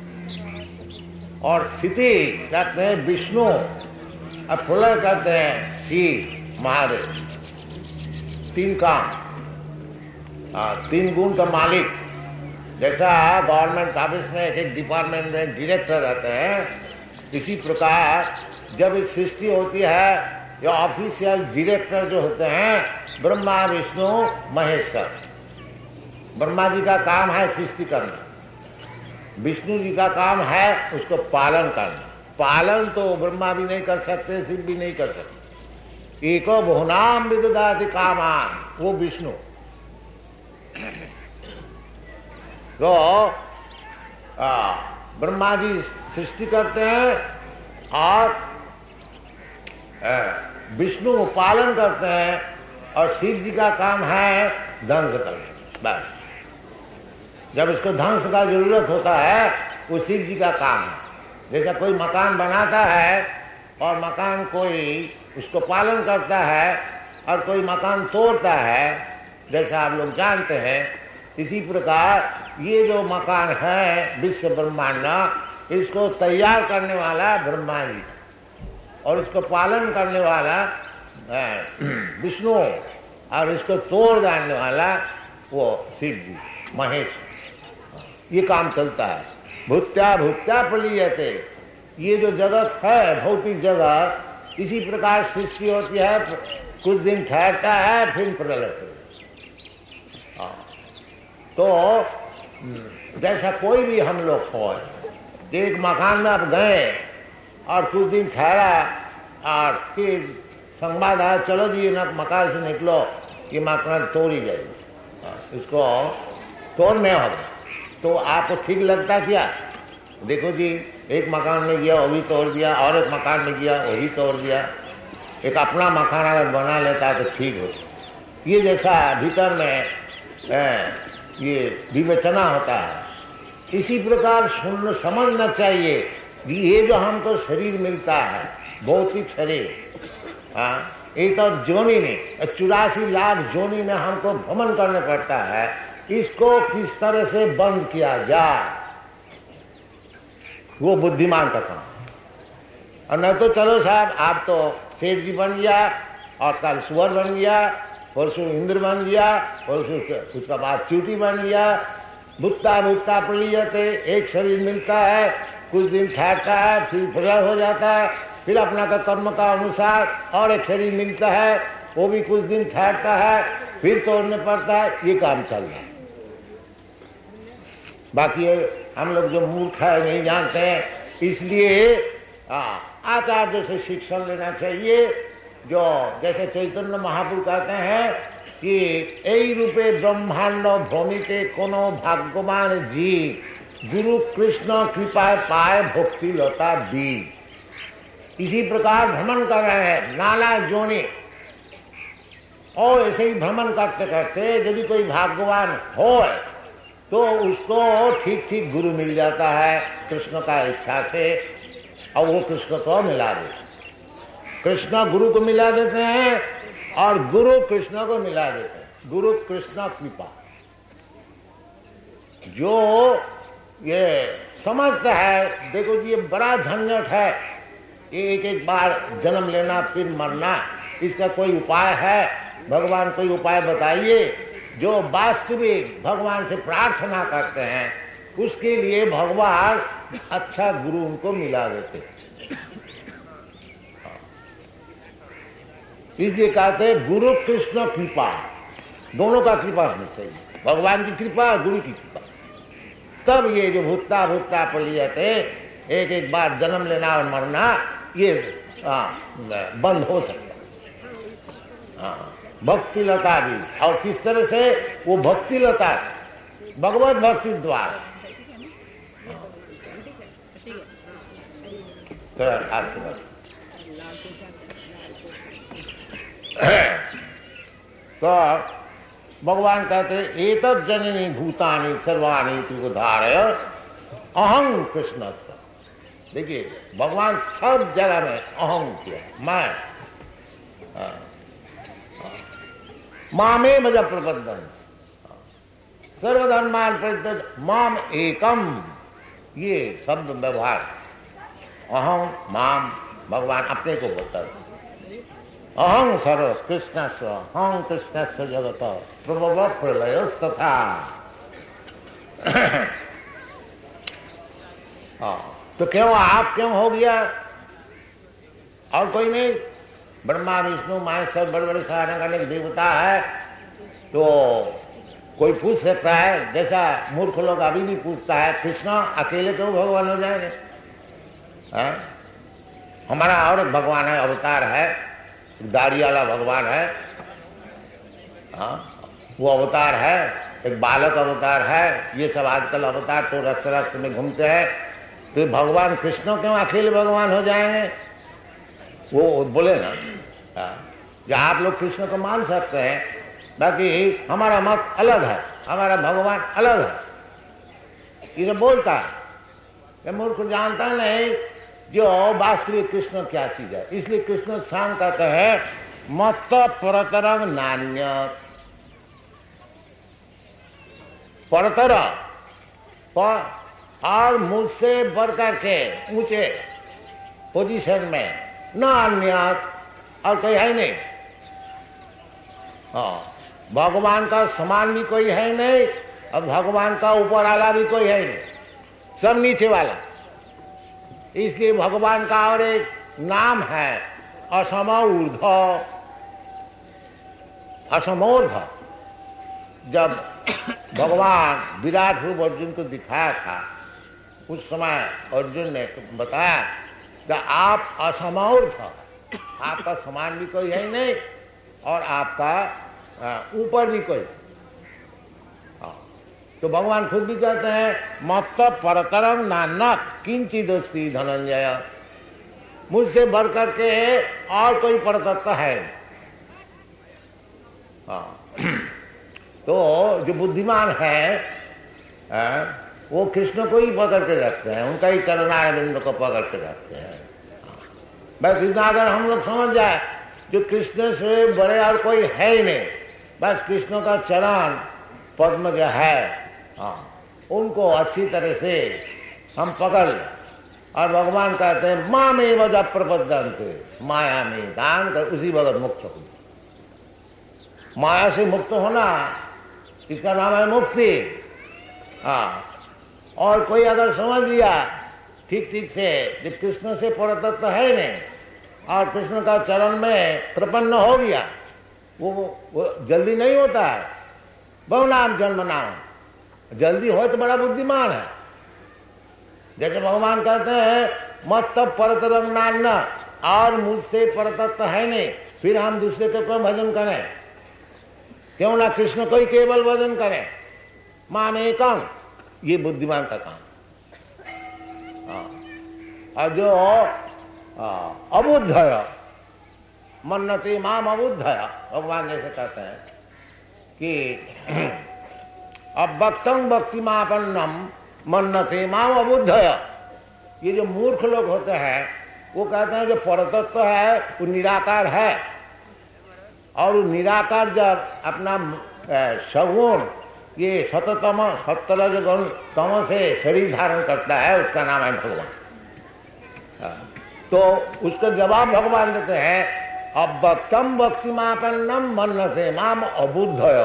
और स्थिति करते हैं विष्णु और प्रलय करते हैं शिव महादेव। तीन काम, तीन गुण का मालिक। जैसा गवर्नमेंट ऑफिस में एक एक डिपार्टमेंट में डायरेक्टर रहते हैं, इसी प्रकार जब इस सृष्टि होती है या ऑफिशियल डायरेक्टर जो होते हैं ब्रह्मा विष्णु महेश्वर। ब्रह्मा जी का काम है सृष्टि करना, विष्णु जी का काम है उसको पालन करना। पालन तो ब्रह्मा भी नहीं कर सकते, शिव भी नहीं कर सकते। एको बहुनाम विददाति कामान, वो विष्णु। तो ब्रह्मा जी सृष्टि करते हैं और विष्णु पालन करते हैं और शिव जी का काम है ध्वंस करना। बस जब इसको ध्वंस का जरूरत होता है वो शिव जी का काम है। जैसा कोई मकान बनाता है और मकान कोई उसको पालन करता है और कोई मकान तोड़ता है, जैसा आप लोग जानते हैं, इसी प्रकार ये जो मकान है विश्व ब्रह्मांड, इसको तैयार करने वाला ब्रह्मा जी और इसको पालन करने वाला विष्णु और इसको तोड़ डालने वाला वो शिव जी महेश। ये काम चलता है। भूत्या भूत्या प्रलीयते, ये जो जगत है भौतिक जगत, इसी प्रकार सृष्टि होती है, कुछ दिन ठहरता है फिर प्रलय। तो जैसा कोई भी हम लोग हो, एक मकान में आप गए और कुछ दिन ठहरा और फिर संवाद आया चलो जी ना मकान से निकलो, ये मकान तोड़ी गई, इसको तोड़ने होगा। तो आपको ठीक लगता क्या? देखो जी एक मकान में गया वो भी तोड़ दिया और एक मकान में गया वो भी तोड़ दिया। एक अपना मकान अगर बना लेता है तो ठीक होता। ये जैसा भीतर में ए, ये विवेचना होता है, इसी प्रकार सुन समझना चाहिए कि ये जो हमको शरीर मिलता है भौतिक शरीर, हाँ, एक तो जोनी में चौरासी लाख जोनी में हमको भ्रमण करना पड़ता है, इसको किस तरह से बंद किया जाए वो बुद्धिमान का काम। और नहीं तो चलो साहब आप तो सेठ जी बन गया और कल सुअर बन गया, परसों इंद्र बन गया, परसों उसका बाद चींटी बन गया। भुत्ता भुत्ता प्रलीयते, एक शरीर मिलता है, कुछ दिन ठहरता है, फिर प्रलय हो जाता है, फिर अपना का कर्म का अनुसार और एक शरीर मिलता है, वो भी कुछ दिन ठहरता है, फिर तोड़ने पड़ता है। ये काम चल रहा है। बाकी हम लोग जो मूर्ख है नहीं जानते हैं, इसलिए आचार्य से शिक्षण लेना चाहिए। जो जैसे चैतन्य महाप्रभु कहते हैं कि এই रूपे ब्रह्मांड भ्रमिते कोनो भाग्यवान जीव गुरु कृष्ण कृपाय पाए भक्ति लता बीज। इसी प्रकार भ्रमण कर रहे हैं नाना जोनी, और ऐसे ही भ्रमण करते करते यदि कोई भाग्यवान हो तो उसको ठीक ठीक गुरु मिल जाता है कृष्ण का इच्छा से, और वो कृष्ण को मिला देते, कृष्ण गुरु को मिला देते हैं और गुरु कृष्ण को मिला देते हैं। गुरु कृष्ण कृपा, जो ये समझता है, देखो जी ये बड़ा झंझट है, एक एक बार जन्म लेना फिर मरना, इसका कोई उपाय है? भगवान कोई उपाय बताइए। जो वास्तविक भगवान से प्रार्थना करते हैं उसके लिए भगवान अच्छा गुरु उनको मिला देते, इसलिए कहते हैं गुरु कृष्ण कृपा, दोनों का कृपा होनी चाहिए, भगवान की कृपा गुरु की कृपा, तब ये जो भूतता भूतता पलियते एक एक बार जन्म लेना और मरना ये आ, बंद हो सकता है। भक्ति लता भी, और किस तरह से? वो भक्ति लता भगवत भक्ति द्वारा। तो भगवान कहते एतत् जननी भूतानि सर्वाणि तु धारय अहं कृष्ण। देखिए भगवान सब जगह में अहं किया, मैं, मामे मज प्रबद्धन सर्वधर्मान परित्यज माम एकम, ये शब्द व्यवहार अहं माम भगवान अपने को बोलता है। अहं सर्व कृष्णस्य अहं कृष्णस्य जगत प्रभव प्रलय तथा। तो क्यों आप क्यों हो गया और कोई नहीं? ब्रह्मा विष्णु महेश्वर बड़े बड़े साधन करने के देवता है, तो कोई पूछ सकता है, जैसा मूर्ख लोग अभी भी पूछता है कृष्ण अकेले तो भगवान हो जाएंगे? है? हमारा और एक भगवान है, अवतार है, दाढ़ी वाला भगवान है, हाँ वो अवतार है, एक बालक अवतार है, ये सब आजकल अवतार तो रस रस में घूमते हैं। तो भगवान कृष्ण क्यों अकेले भगवान हो जाएंगे? वो बोले ना, जो आप लोग कृष्ण को मान सकते हैं, बाकी हमारा मत अलग है, हमारा भगवान अलग है। ये बोलता है, मूर्ख जानता नहीं जो वास्तविक कृष्ण क्या चीज है। इसलिए कृष्ण शाम कहते हैं मत परतरम नान्य, परतर पर और मुझसे बढ़ करके ऊंचे पोजीशन में न अन्यत और कोई है नहीं। हाँ, भगवान का समान भी कोई है नहीं और भगवान का ऊपर वाला भी कोई है नहीं, सब नीचे वाला। इसलिए भगवान का और एक नाम है असमऊर्ध, असमोर्ध। जब भगवान विराट रूप अर्जुन को दिखाया था उस समय अर्जुन ने बताया कि आप असमौर्ध, आपका समान भी कोई है नहीं और आपका ऊपर भी कोई। तो भगवान खुद भी कहते हैं मत परतरम नान्य किंचिदस्ति धनंजय, मुझसे बढ़ करके और कोई परतत्व है। तो जो बुद्धिमान है आ, वो कृष्ण को ही पकड़ के रखते हैं, उनका ही चरणारविंद को पकड़ के रखते हैं। बस इतना अगर हम लोग समझ जाए जो कृष्ण से बड़े और कोई है ही नहीं, बस कृष्ण का चरण पद्म जो है हाँ उनको अच्छी तरह से हम पकड़ लें। और भगवान कहते हैं माँ में वजह प्रबद्धन्ते, माया में दान कर उसी वक्त मुक्त हो। माया से मुक्त होना इसका नाम है मुक्ति। हाँ, और कोई अगर समझ लिया ठीक ठीक से जब कृष्ण से परतत्व है नहीं और कृष्ण का चरण में प्रपन्न हो गया, वो, वो जल्दी नहीं होता है। बहुनाम जन्म नाम, जल्दी हो तो बड़ा बुद्धिमान है। जैसे भगवान कहते हैं मत तब परतरम नान्य, और मुझसे परतत्व है नहीं, फिर हम दूसरे को क्यों भजन करें? क्यों ना कृष्ण को ही केवल भजन करें? माम एकम, ये बुद्धिमान का काम। और जो अबुद्धय मन्नते माम अबुद्धय, भगवान जैसे कहते हैं कि अभक्तम भक्तिमापन्नम मन्नते माम अबुद्धय। ये जो मूर्ख लोग होते हैं वो कहते हैं जो परतत्व है वो निराकार है, और निराकार जब अपना सगुण ये सततम सत्तरजगुण तम से शरीर धारण करता है उसका नाम है भगवान। तो उसका जवाब भगवान देते हैं अभक्तम भक्तिमापन्नम मन्नते माम अबुद्धय।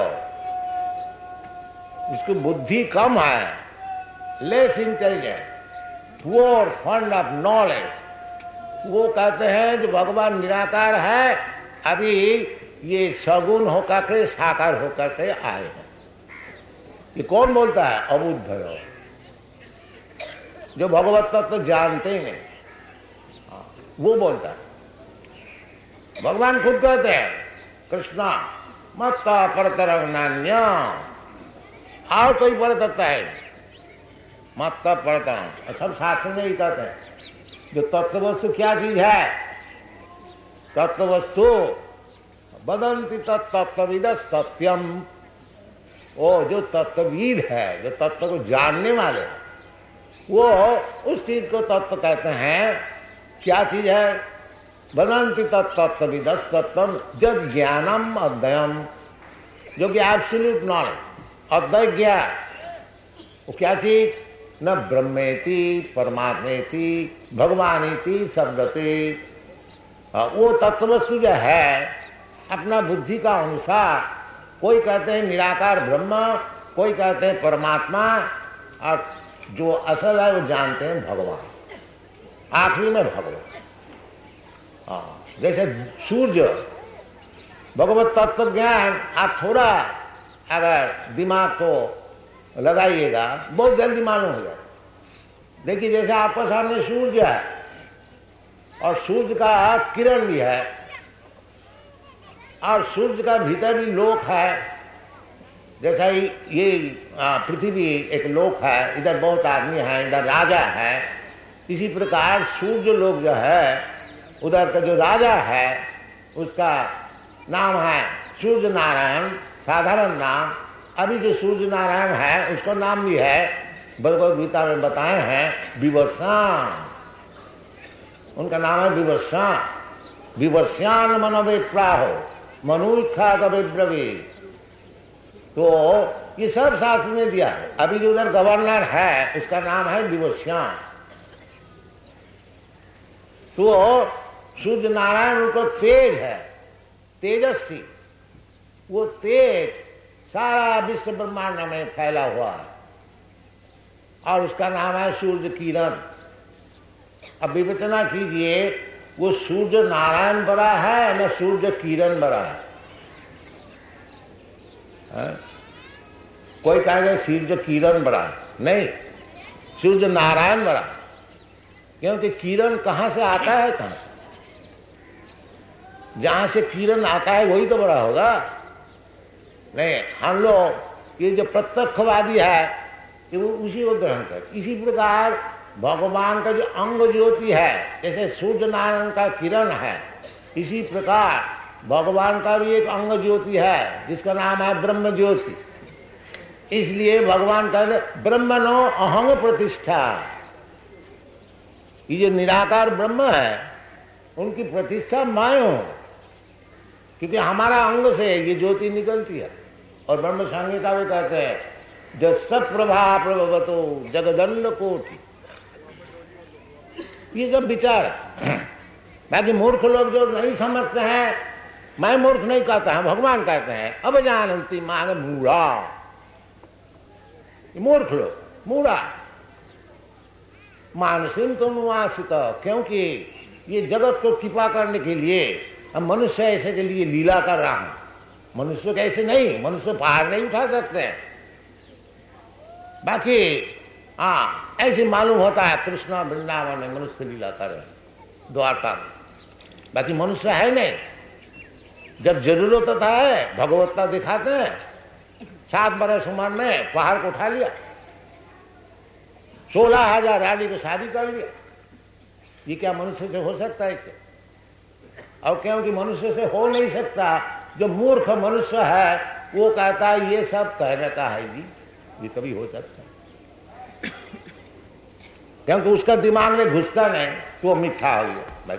इसकी बुद्धि कम है, less intelligent, poor fund of knowledge. वो कहते हैं जो भगवान निराकार है, अभी ये सगुण होकर के साकार होकर के आए हैं। ये कौन बोलता है? अबुद्धय, जो भगवत तत्व तो जानते ही नहीं, वो बोलता है। भगवान खुद कहते हैं कृष्णा मत्ता परतरं नान्य, और कोई परतत्व है मत्ता परतरं। सब शास्त्र में ही कहते हैं जो तत्ववस्तु क्या चीज है? तत्ववस्तु वदन्ति तत्तत्त्वविद सत्यम। वो जो तत्वविद है, जो तत्व को जानने वाले, वो उस चीज को तत्व कहते हैं। क्या चीज है? वदन्ति तत्तत्त्वविद सत्यम जद ज्ञानम अद्वयम, जो कि एब्सोल्यूट नॉलेज, अद्वैत ज्ञान। वो क्या चीज? न ब्रह्मेति परमात्मेति भगवानेति शब्दते। वो तत्ववस्तु जो है अपना बुद्धि का अनुसार, कोई कहते हैं निराकार ब्रह्म, कोई कहते हैं परमात्मा, और जो असल है वो जानते हैं भगवान, आखिरी में भगवान। हाँ, जैसे सूर्य भगवत तत्व ज्ञान आप थोड़ा अगर दिमाग को लगाइएगा बहुत जल्दी मालूम हो जाए। देखिए जैसे आपके सामने सूर्य है और सूर्य का किरण भी है, और सूर्य का भीतर भी लोक है। जैसा ये पृथ्वी एक लोक है, इधर बहुत आदमी है, इधर राजा है। इसी प्रकार सूर्य लोक जो है, उधर का जो राजा है उसका नाम है सूर्य नारायण, साधारण नाम। अभी जो सूर्य नारायण है उसका नाम भी है, भगवद गीता में बताए हैं, विवर्षान। उनका नाम है विवर्षान। विवर्ष्यान मनोवेप्राहो मनुष्या कविब्रवी। तो ये सब शास्त्र में दिया है। अभी जो उधर गवर्नर है उसका नाम है विवर्ष्यान। तो सूर्य नारायण उनको तेज है, तेजस्वी। वो तेज सारा विश्व ब्रह्मांड में फैला हुआ है, और उसका नाम है सूर्य किरण। अब विवेचना कीजिए, वो सूर्य नारायण बड़ा है न सूर्य किरण बड़ा है, है? कोई कहेगा सूर्य किरण बड़ा है, नहीं, सूर्य नारायण बड़ा। क्योंकि किरण कहां से आता है? कहां से? जहां से किरण आता है वही तो बड़ा होगा। नहीं, हम लोग ये जो प्रत्यक्षवादी है कि वो उसी को ग्रहण कर। इसी प्रकार भगवान का जो अंग ज्योति है, जैसे सूर्य नारायण का किरण है, इसी प्रकार भगवान का भी एक अंग ज्योति है जिसका नाम है ब्रह्म ज्योति। इसलिए भगवान का ब्रह्मणो अहंग प्रतिष्ठा। ये जो निराकार ब्रह्म है उनकी प्रतिष्ठा मैं हूं, क्योंकि हमारा अंग से ये ज्योति निकलती है। और ब्रह्म संहिता में कहते हैं जो सप्रभा प्रभवतो जगदंड कोटि। ये सब विचार है। बाकी मूर्ख लोग जो नहीं समझते हैं, मैं मूर्ख नहीं कहता है, भगवान कहते हैं अब जानती मान मूढ़ा। मूर्ख लोग, मूढ़ा मानसिन तुम वासित। क्योंकि ये जगत को कृपा करने के लिए अब मनुष्य ऐसे के लिए लीला कर रहा हूं। मनुष्य कैसे नहीं, मनुष्य पहाड़ नहीं उठा सकते हैं। बाकी हाँ ऐसे मालूम होता है कृष्ण वृंदावन में मनुष्य लीला कर रहे हैं, द्वारका में। बाकी मनुष्य है नहीं। जब जरूरत होता है भगवत्ता दिखाते हैं। सात बरस उम्र में पहाड़ को उठा लिया, सोलह हजार रानी को शादी कर लिया। ये क्या मनुष्य से हो सकता है क्या? और क्योंकि मनुष्य से हो नहीं सकता, जो मूर्ख मनुष्य है वो कहता है ये सब कहने का है जी, ये कभी हो सकता है? क्योंकि उसका दिमाग में घुसता नहीं तो वो मिथ्या हो गया बस।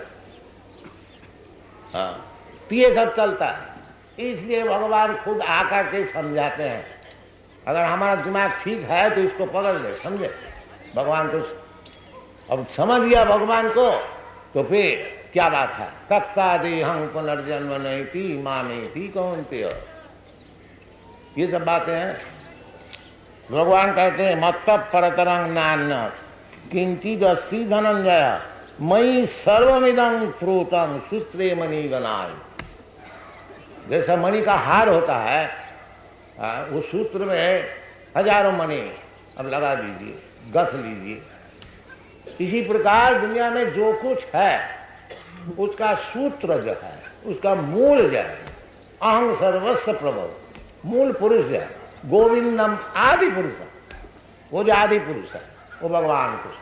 हाँ, तो ये सब चलता है। इसलिए भगवान खुद आकर के समझाते हैं। अगर हमारा दिमाग ठीक है तो इसको पकड़ ले, समझे भगवान को। अब समझ गया भगवान को तो फिर क्या बात है। तक्ता देहं पुनर्जन्म नैति मामेति कौन्तेय, ये सब बातें हैं। भगवान कहते हैं मत्त परतरं नान्य किंचित् अस्ति धनंजय मयि सर्वमिदं प्रोतं सूत्रे मणिगणाय। जैसा मणि का हार होता है, उस सूत्र में हजारों मणि अब लगा दीजिए, गथ लीजिए। इसी प्रकार दुनिया में जो कुछ है उसका सूत्र जो है, उसका मूल जो है, अहं सर्वस्व प्रभव, मूल पुरुष जो है गोविंदम आदि पुरुष, वो जो आदि पुरुष है वो भगवान को।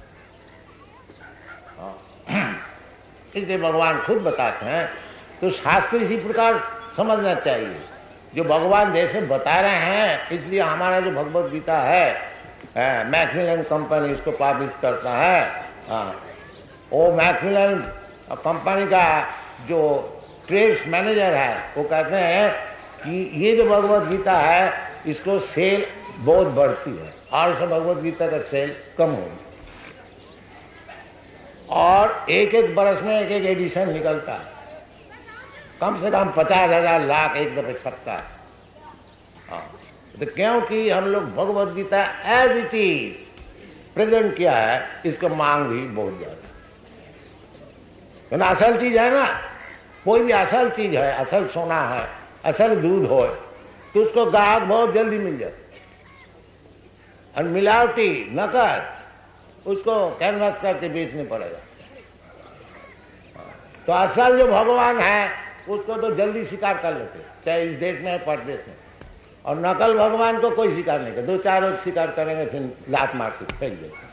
इसलिए भगवान खुद बताते हैं। तो शास्त्र इसी प्रकार समझना चाहिए। जो भगवान जैसे बता रहे हैं, इसलिए हमारा जो भगवत गीता है, मैकमिलन कंपनी इसको पब्लिश करता है। हाँ, वो मैकमिलन कंपनी का जो ट्रेड्स मैनेजर है वो कहते हैं कि ये जो भगवत गीता है इसको सेल बहुत बढ़ती है और सब भगवत गीता का सेल कम होगी। और एक एक बरस में एक एक एडिशन निकलता है, कम से कम पचास हजार लाख एक दफे छपता है। हाँ, तो क्योंकि हम लोग Bhagavad Gita as it is present किया है, इसका मांग भी बहुत ज्यादा। तो असल चीज है ना, कोई भी असल चीज है, असल सोना है, असल दूध हो तो उसको ग्राहक बहुत जल्दी मिल जाता। और मिलावटी नकल उसको कैनवास करके बेचने पड़ेगा। तो असल जो भगवान है उसको तो जल्दी स्वीकार कर लेते, चाहे इस देश में है परदेश में। और नकल भगवान को कोई स्वीकार नहीं कर, दो चार रोज स्वीकार करेंगे फिर लात मार के फेंक देते।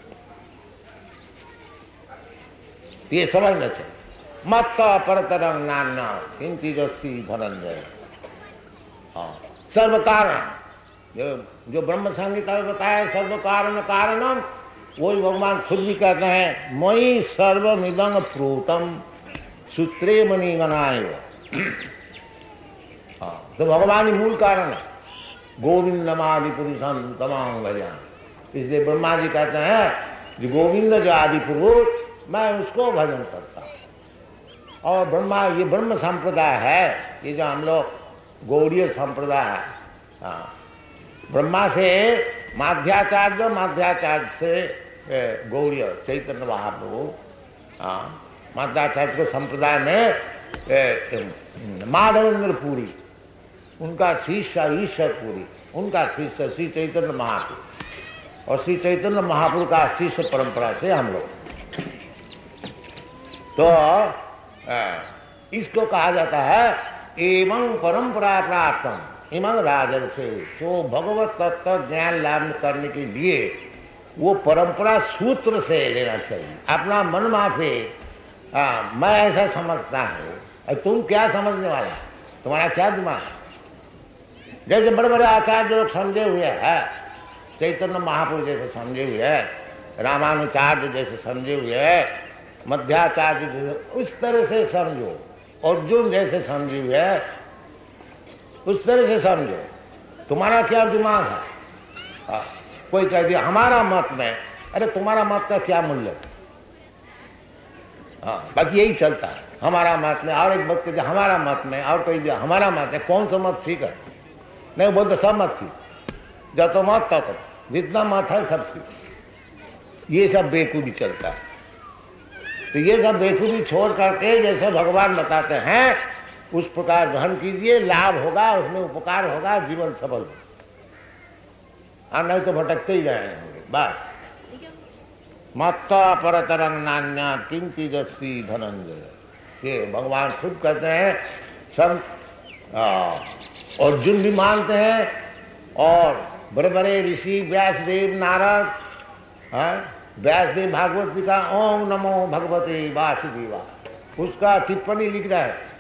ये समझना चाहिए। मत्त परतरं नान्य किंचित् अस्ति धनंजय। हाँ, सर्व कारण जो जो ब्रह्म संहिता में बताया सर्व कारण कारणम, वही भगवान खुद भी कहते हैं मयि सर्वमिदं प्रोतं सूत्रे मणिगणाय। हाँ, तो भगवान ही मूल कारण है। गोविंदमादि पुरुषम तमाम भजन। इसलिए ब्रह्मा जी कहते हैं जो गोविंद जो आदि पुरुष, मैं उसको भजन करता हूँ। और ब्रह्मा ये ब्रह्म संप्रदाय है, ये जो हम लोग गौड़ीय संप्रदाय है। हाँ, ब्रह्मा से माध्याचार्य, माध्याचार्य से गौड़ीय चैतन्य महाप्रभु। हाँ, माध्याचार्य को संप्रदाय में माधवेंद्र पुरी, उनका शिष्य ईश्वर पुरी, उनका शिष्य श्री चैतन्य महाप्रभु। और श्री चैतन्य महाप्रभु का शिष्य परंपरा से हम लोग। तो इसको कहा जाता है एवं परंपरा प्राप्तम इमं राजर्षे। तो भगवत तत्व ज्ञान लाभ करने के लिए वो परंपरा सूत्र से लेना चाहिए। अपना मन माफे हाँ, मैं ऐसा समझता हूँ, तुम क्या समझने वाला, तुम्हारा क्या दिमाग। जैसे बड़े बड़े आचार्य लोग समझे हुए हैं, चैतन्य महाप्रभु जैसे समझे हुए हैं, रामानुचार्य जैसे समझे हुए हैं, मध्याचार्य जैसे, उस तरह से समझो। अर्जुन जैसे समझे हुए है उस तरह से समझो। तुम्हारा क्या दिमाग है। हाँ, कोई कह दिया हमारा मत में, अरे तुम्हारा मत का क्या मूल्य। हाँ, बाकी यही चलता है, हमारा मत में। और एक मत कहते हमारा मत में, और कोई दिया हमारा मत है। कौन सा मत ठीक है? नहीं बोलते सब मत ठीक, जब तो मत तक जितना मत है सब ठीक। ये सब बेकूफी चलता है। तो ये सब बेकूफी छोड़ करके जैसे भगवान बताते हैं उस प्रकार ग्रहण कीजिए, लाभ होगा, उसमें उपकार होगा, जीवन सफल होगा। नहीं तो भटकते ही रहेंगे बस। मत्त परतरं नान्य किंचित् अस्ति धनंजय। ये भगवान खुद कहते हैं। सब अर्जुन भी मानते हैं और बड़े बड़े ऋषि व्यासदेव, नारद, व्यासदेव भागवत जी का ओम नमो भगवते वासुदेवा, उसका टिप्पणी लिख रहा है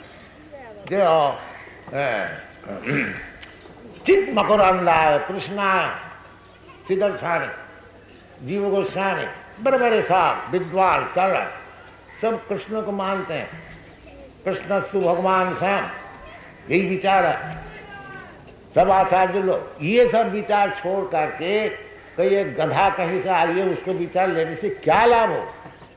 जो चित मकरंदाय कृष्णा सिद्धार्थानी, जीव गोस्वामी, बड़े बड़े साहब विद्वान सरल सब कृष्ण को मानते हैं। कृष्ण सु भगवान श्याम, यही विचार है सब आचार्य लोग। ये सब विचार छोड़ करके कोई एक गधा कहीं से आइए उसको विचार लेने से क्या लाभ हो?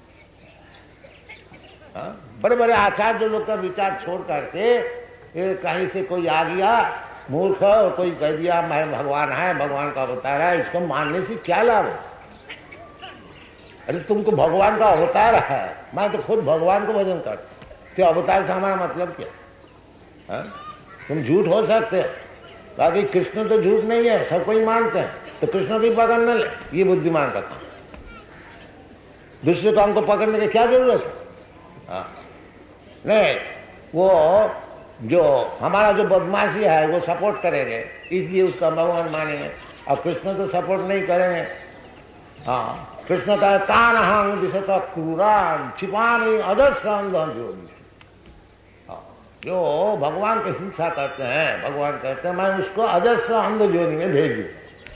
हा? बड़े बड़े आचार्य लोग का विचार छोड़ करके कहीं से कोई आ गया मूर्ख और कोई कह दिया मैं भगवान है, भगवान का अवतार है, इसको मानने से क्या लाभ हो? अरे तुमको भगवान का अवतार है, मैं तो खुद भगवान को भजन करता, तो अवतार से हमारा मतलब क्या? हा? तुम झूठ हो सकते हो, बाकी कृष्ण तो झूठ नहीं है, सब कोई मानते हैं, तो कृष्ण की पकड़ न ले, ये बुद्धिमान का काम। दूसरे काम को पकड़ने की क्या जरूरत है? हाँ नहीं, वो जो हमारा जो बदमाशी है वो सपोर्ट करेंगे, इसलिए उसका भगवान मानेंगे, और कृष्ण तो सपोर्ट नहीं करेंगे। हाँ कृष्ण का तान हंग दिशता क्रूरान छिपानी अदर्शन जोगी, जो भगवान को हिंसा करते हैं, भगवान कहते हैं मैं उसको अजस्र अंध जोनी में भेज दूं।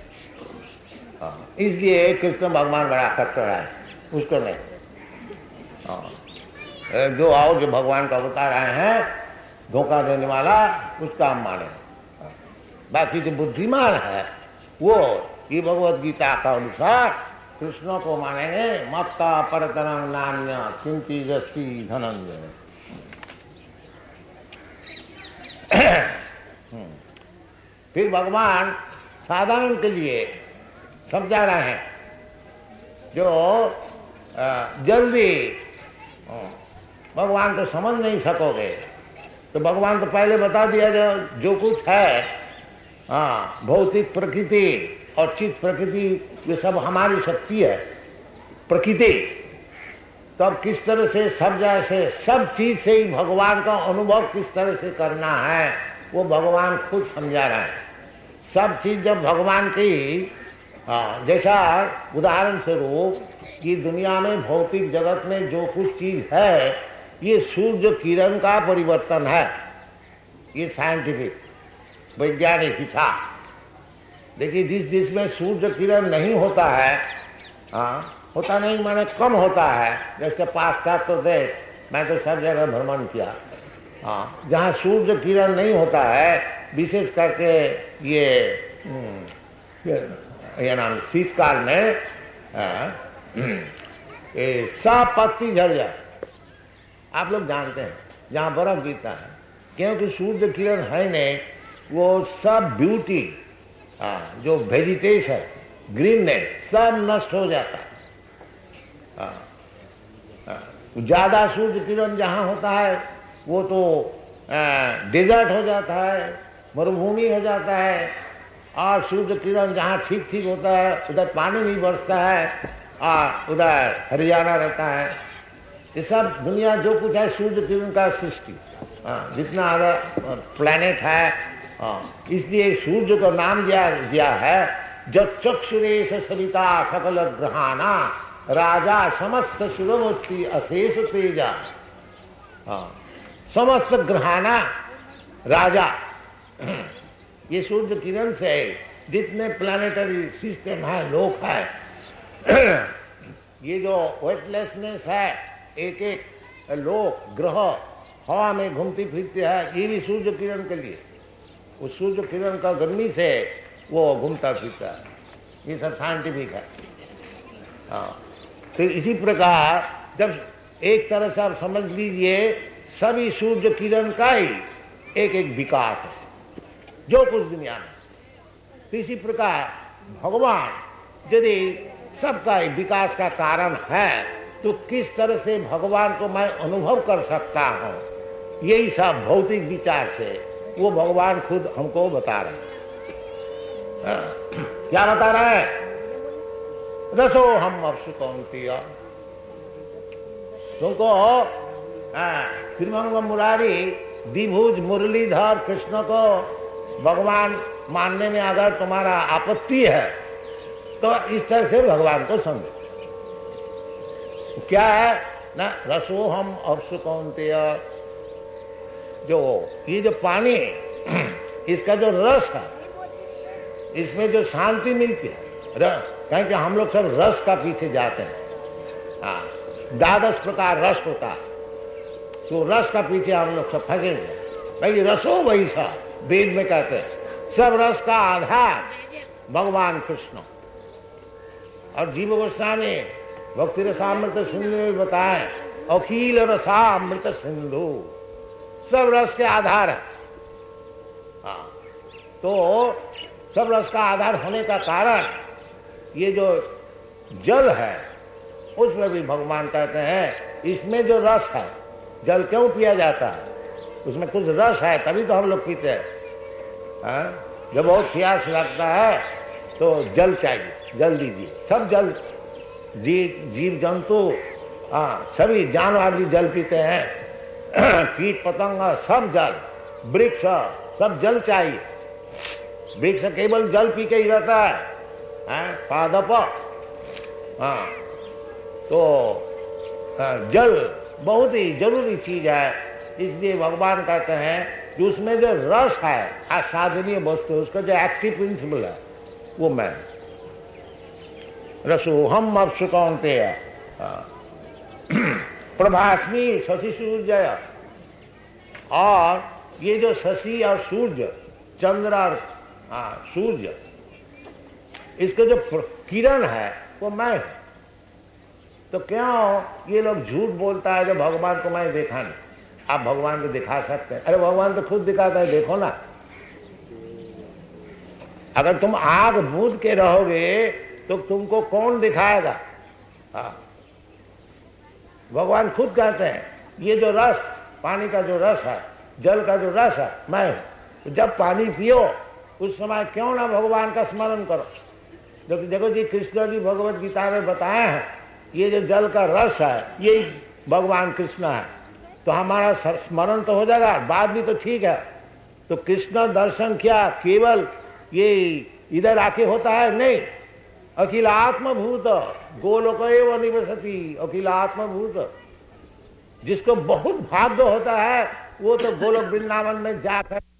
इसलिए कृष्ण भगवान बड़ा कट्टर है, उसको नहीं। जो आओ जो भगवान का अवतार आए हैं धोखा देने वाला, उसका हम माने। बाकी जो बुद्धिमान है वो ये भगवत गीता का अनुसार कृष्ण को मानेंगे। मत्ता परतरं नान्य किंची जस्सी धनंजय। फिर भगवान साधारण के लिए समझा रहे हैं, जो जल्दी भगवान को समझ नहीं सकोगे तो भगवान तो पहले बता दिया जो जो कुछ है, हाँ भौतिक प्रकृति और चित्त प्रकृति ये सब हमारी शक्ति है प्रकृति। तब किस तरह से सब जैसे सब चीज से ही भगवान का अनुभव किस तरह से करना है वो भगवान खुद समझा रहे हैं। सब चीज जब भगवान की, जैसा उदाहरण स्वरूप कि दुनिया में भौतिक जगत में जो कुछ चीज है ये सूर्य किरण का परिवर्तन है, ये साइंटिफिक वैज्ञानिक हिसाब। देखिए जिस देश में सूर्य किरण नहीं होता है, हाँ होता नहीं माने कम होता है, जैसे पाश्चात्य देश, मैं तो सब जगह भ्रमण किया, हाँ जहाँ सूर्य किरण नहीं होता है, विशेष करके ये ये नाम शीतकाल में ये सब पत्ती झड़ जाए। आप लोग जानते हैं जहाँ बर्फ गिरता है, क्योंकि सूर्य किरण है नहीं, वो सब ब्यूटी जो वेजिटेशन है, ग्रीननेस सब नष्ट हो जाता है। ज्यादा सूर्य किरण जहाँ होता है वो तो डेजर्ट हो जाता है, मरुभूमि हो जाता है, और सूर्य किरण जहाँ ठीक ठीक होता है उधर पानी नहीं बरसता है, और उधर हरियाणा रहता है। ये सब दुनिया जो कुछ है सूर्य किरण का सृष्टि, जितना अदर प्लैनेट है, इसलिए सूर्य को नाम दिया गया है जक्षुरेश सविता सकल ग्रहाना राजा समस्त शिवमूर्ति अशेष तेजा। समस्त ग्रहाना राजा, ये सूर्य किरण से जितने प्लानिटरी सिस्टम है, लोक है, ये जो वेटलेसनेस है, एक एक लोक ग्रह हवा में घूमती फिरती है, ये भी सूर्य किरण के लिए, वो सूर्य किरण का गर्मी से वो घूमता फिरता है। ये सब साइंटिफिक है। हाँ फिर इसी प्रकार जब एक तरह से आप समझ लीजिए सभी सूर्य किरण का ही एक एक विकास है जो कुछ दुनिया में। तो इसी प्रकार भगवान यदि सबका विकास का कारण है तो किस तरह से भगवान को मैं अनुभव कर सकता हूँ, यही सब भौतिक विचार से वो भगवान खुद हमको बता रहे हैं। क्या बता रहे हैं? रसो हम अपसु कौन्तेय, तुमको श्रीमंग मुरारी द्विभुज मुरलीधर कृष्ण को भगवान मानने में अगर तुम्हारा आपत्ति है तो इस तरह से भगवान को समझो। क्या है ना, रसो हम अपसु कौन्तेय, जो ये जो पानी इसका जो रस है इसमें जो शांति मिलती है कहें कि हम लोग सब रस का पीछे जाते हैं। हाँ, द्वादश प्रकार रस होता है, तो रस का पीछे हम लोग सब फंसे हुए। भाई रसो वही सा, वेद में कहते हैं सब रस का आधार भगवान कृष्ण। और जीव गोस्वामी भक्ति रसामृत सिंधु में बताए, अखिल रसामृत सिंधु, सब रस के आधार है। हाँ, तो सब रस का आधार होने का कारण ये जो जल है उसमें भी भगवान कहते हैं इसमें जो रस है, जल क्यों पिया जाता है, उसमें कुछ रस है तभी तो हम लोग पीते हैं। जब बहुत प्यास लगता है तो जल चाहिए, जल दीजिए। सब जल, जीव जीव जंतु, हाँ सभी जानवर भी जल पीते हैं, कीट पतंग सब जल, वृक्ष सब जल चाहिए। वृक्ष केवल जल पी के ही रहता है, हैं पादप। हाँ, तो जल बहुत ही जरूरी चीज है, इसलिए भगवान कहते हैं कि उसमें जो रस है, असाधनीय वस्तु, उसका जो एक्टिव प्रिंसिपल है वो मैं रसो हम अप्सु कौनते है प्रभास्मी शशि सूर्य। और ये जो शशि और सूर्य, चंद्र और सूर्य, इसका जो किरण है वो मैं हूं। तो क्यों ये लोग झूठ बोलता है जो भगवान को मैं देखा नहीं? आप भगवान को दिखा सकते हैं। अरे भगवान तो खुद दिखाता है, देखो ना। अगर तुम आग बूझ के रहोगे तो तुमको कौन दिखाएगा? हाँ, भगवान खुद कहते हैं ये जो रस, पानी का जो रस है, जल का जो रस है, मैं हूं। तो जब पानी पियो उस समय क्यों ना भगवान का स्मरण करो। देखो देखो जी, कृष्ण जी भगवत गीता में बताए हैं ये जो जल का रस है ये भगवान कृष्ण है। तो हमारा स्मरण तो हो जाएगा, बात भी तो ठीक है। तो कृष्ण दर्शन क्या केवल ये इधर आके होता है? नहीं, अखिल आत्मभूत गोलोक एव निवसति, अखिल आत्मभूत। जिसको बहुत भाग्य होता है वो तो गोलोक वृंदावन में जाकर